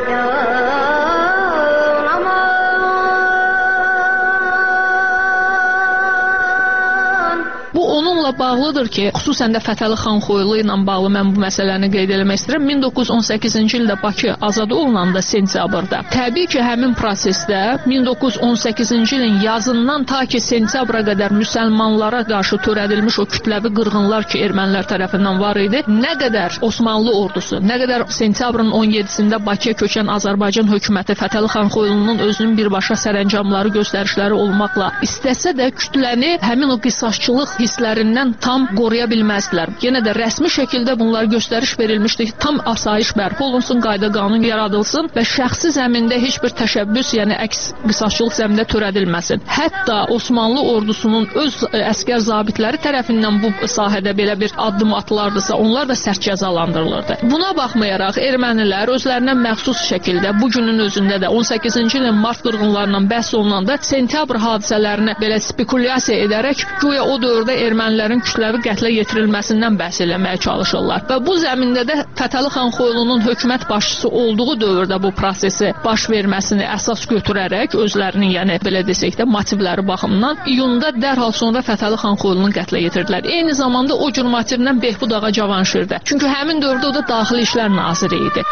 Bu onunla bağlıdır ki, xüsusən də Fətəli Xoylu ilə bağlı mən bu məsələni qeyd etmək istəyirəm. 1918-ci ildə Bakı azad olunanda sentyabrda. Təbii ki, həmin prosesdə 1918-ci ilin yazından ta ki sentyabra qədər müsəlmanlara qarşı törədilmiş o kütləvi qırğınlar ki, ermənilər tərəfindən var idi. Nə qədər Osmanlı ordusu, nə qədər sentyabrın 17-sində Bakıya köçən Azərbaycan hökuməti Fətəli Xoylunun özünün birbaşa sərəncamları, göstərişləri olmaqla istəsə də kütləni həmin o qisasçılıq hisslərindən tam qoruya bilməzdilər. Yenə də rəsmi şəkildə bunlar göstəriş verilmişdi ki, tam asayiş bərpa olunsun, qayda qanun yaradılsın və şəxsi zəmində heç bir təşəbbüs, yəni əks qisasçılıq zəmində törədilməsin. Hətta Osmanlı ordusunun öz əskər zabitləri tərəfindən bu sahədə belə bir addım atılardısa, onlar da sərt cəzalandırılırdı. Buna baxmayaraq ermənilər özlərinə məxsus şəkildə bu günün özündə də 18-ci ilin mart qırğınlarından bəhs olunanda sentyabr hadisələrini belə spekulyasiya edərək güya o dövrdə ermənilərin kütləvi qətlə yetirilməsindən bəhs eləməyə çalışırlar. Və bu zəmində də Fətəli Xoylunun hökumət başçısı olduğu dövrdə bu prosesi baş verməsini əsas götürərək özlərinin, yəni belə desək də motivləri baxımından iyunda dərhal sonra Fətəli Xoylunun qətlə yetirdilər. Eyni zamanda o cür motivlə Behbud ağa Cavanşir də. Çünki həmin dövrdə o da Daxili İşlər naziri idi.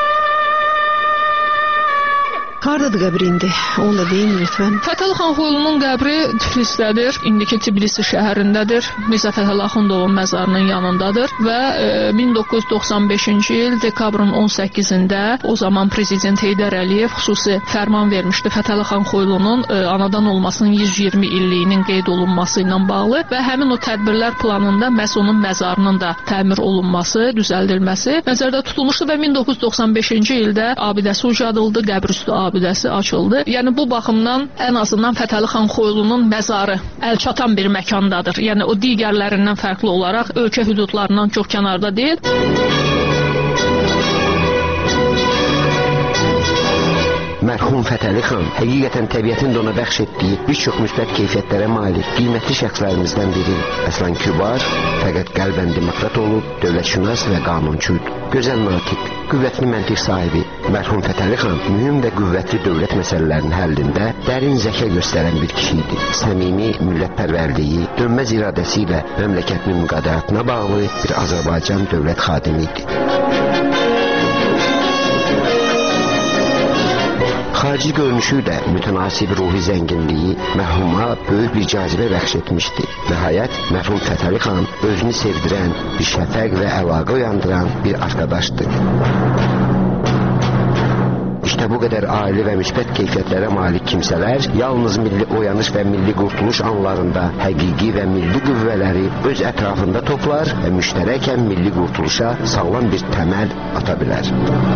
Hardadır qəbri indi? Onu da deyin lütfən. Fətəli Xoylunun qəbri Tiflisdədir. İndiki Tbilisi şəhərindədir. Mirzə Fətəli Axundovun məzarının yanındadır və 1995-ci il dekabrın 18-də o zaman prezident Heydər Əliyev xüsusi fərman vermişdi Fətəli Xoylunun anadan olmasının 120 illiyinin qeyd olunması ilə bağlı və həmin o tədbirlər planında məhz onun məzarının da təmir olunması, düzəldilməsi nəzərdə tutulmuşdu və 1995-ci ildə abidəsi ucadıldı, qəbrüstü abidəsi açıldı. Yəni bu baxımdan ən azından Fətəli Xoylunun məzarı əlçatan bir məkandadır. Yəni o digərlərindən fərqli olaraq ölkə hüdudlarından çox kənarda deyil. Mərhum Fətəli xan həqiqətən təbiətin də ona bəxş etdiyi bir çox müsbət keyfiyyətlərə malik qiymətli şəxslərimizdən biri. Əslan kübar, fəqət qəlbən demokrat olub, dövlətşünas və qanunçuydu. Gözəl natiq, qüvvətli məntiq sahibi mərhum Fətəli xan mühüm və qüvvətli dövlət məsələlərinin həllində dərin zəka göstərən bir kişi idi. Səmimi millətpərvərliyi, dönməz iradəsi ilə məmləkətinin müqadəratına bağlı bir Azərbaycan dövlət xadimi idi. Xarici görünüşü də mütənasib ruhi zənginliyi mərhuma böyük bir cazibə bəxş etmişdi. Nəhayət, mərhum Fətəli xan özünü sevdirən, bir şəfəq və əlaqə uyandıran bir arkadaşdı. İşte bu qədər aili və müsbət keyfiyyətlərə malik kimsələr yalnız milli oyanış və milli qurtuluş anlarında həqiqi və milli qüvvələri öz ətrafında toplar və müştərəkən milli qurtuluşa sağlam bir təməl ata bilər.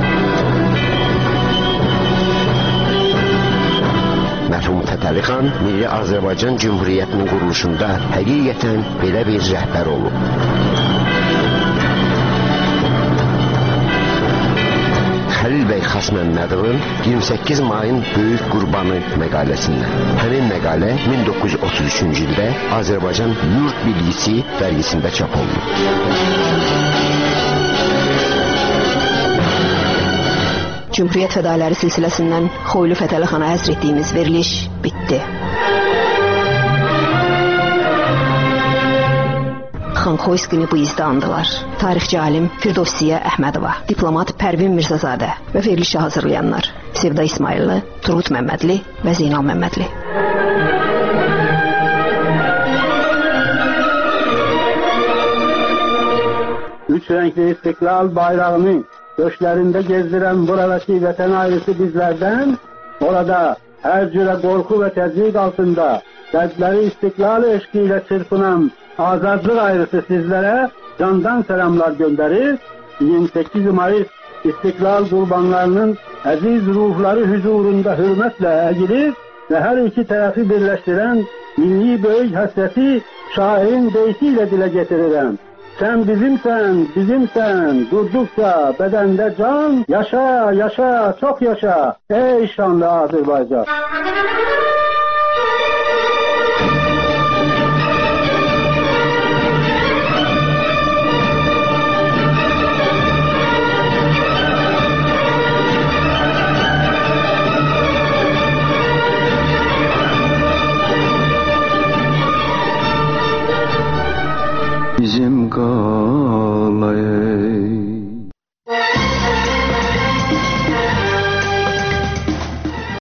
Mərhum Fətəli xan Milli Azərbaycan Cümhuriyyətinin quruluşunda həqiqətən belə bir rəhbər olub. Xəlil bəy Xasməmmədovun 28 mayın Böyük Qurbanı məqaləsindən. Həmin məqalə 1933-cü ildə Azərbaycan Yurt Bilgisi dərgisində çap olunub. Cümhuriyyət fədaləri silsiləsindən Xoylu Fətəli xana həsr etdiyimiz veriliş bitdi. Xan Xoyskini bu izdə andılar. Tarixçi alim Firdovsiyə Əhmədova, diplomat Pərvin Mirzazadə və verilişi hazırlayanlar Sevda İsmayıllı, Turgut Məmmədli və Zeynal Məmmədli. renkli istiklal bayrağını göçlerinde gezdiren buradaki vatan ailesi bizlerden, orada her cüre korku ve tezyiq altında kalpleri istiklal eşkiyle çırpınan azadlık ailesi sizlere candan selamlar gönderir. 28 Mayıs İstiklal kurbanlarının aziz ruhları huzurunda hürmetle eğilir ve her iki tarafı birleştiren milli büyük hasreti şairin deyişiyle dile getiririm. Sen bizimsen, bizimsen, durdukça bedende can, yaşa, yaşa, çok yaşa, ey şanlı Azerbaycan.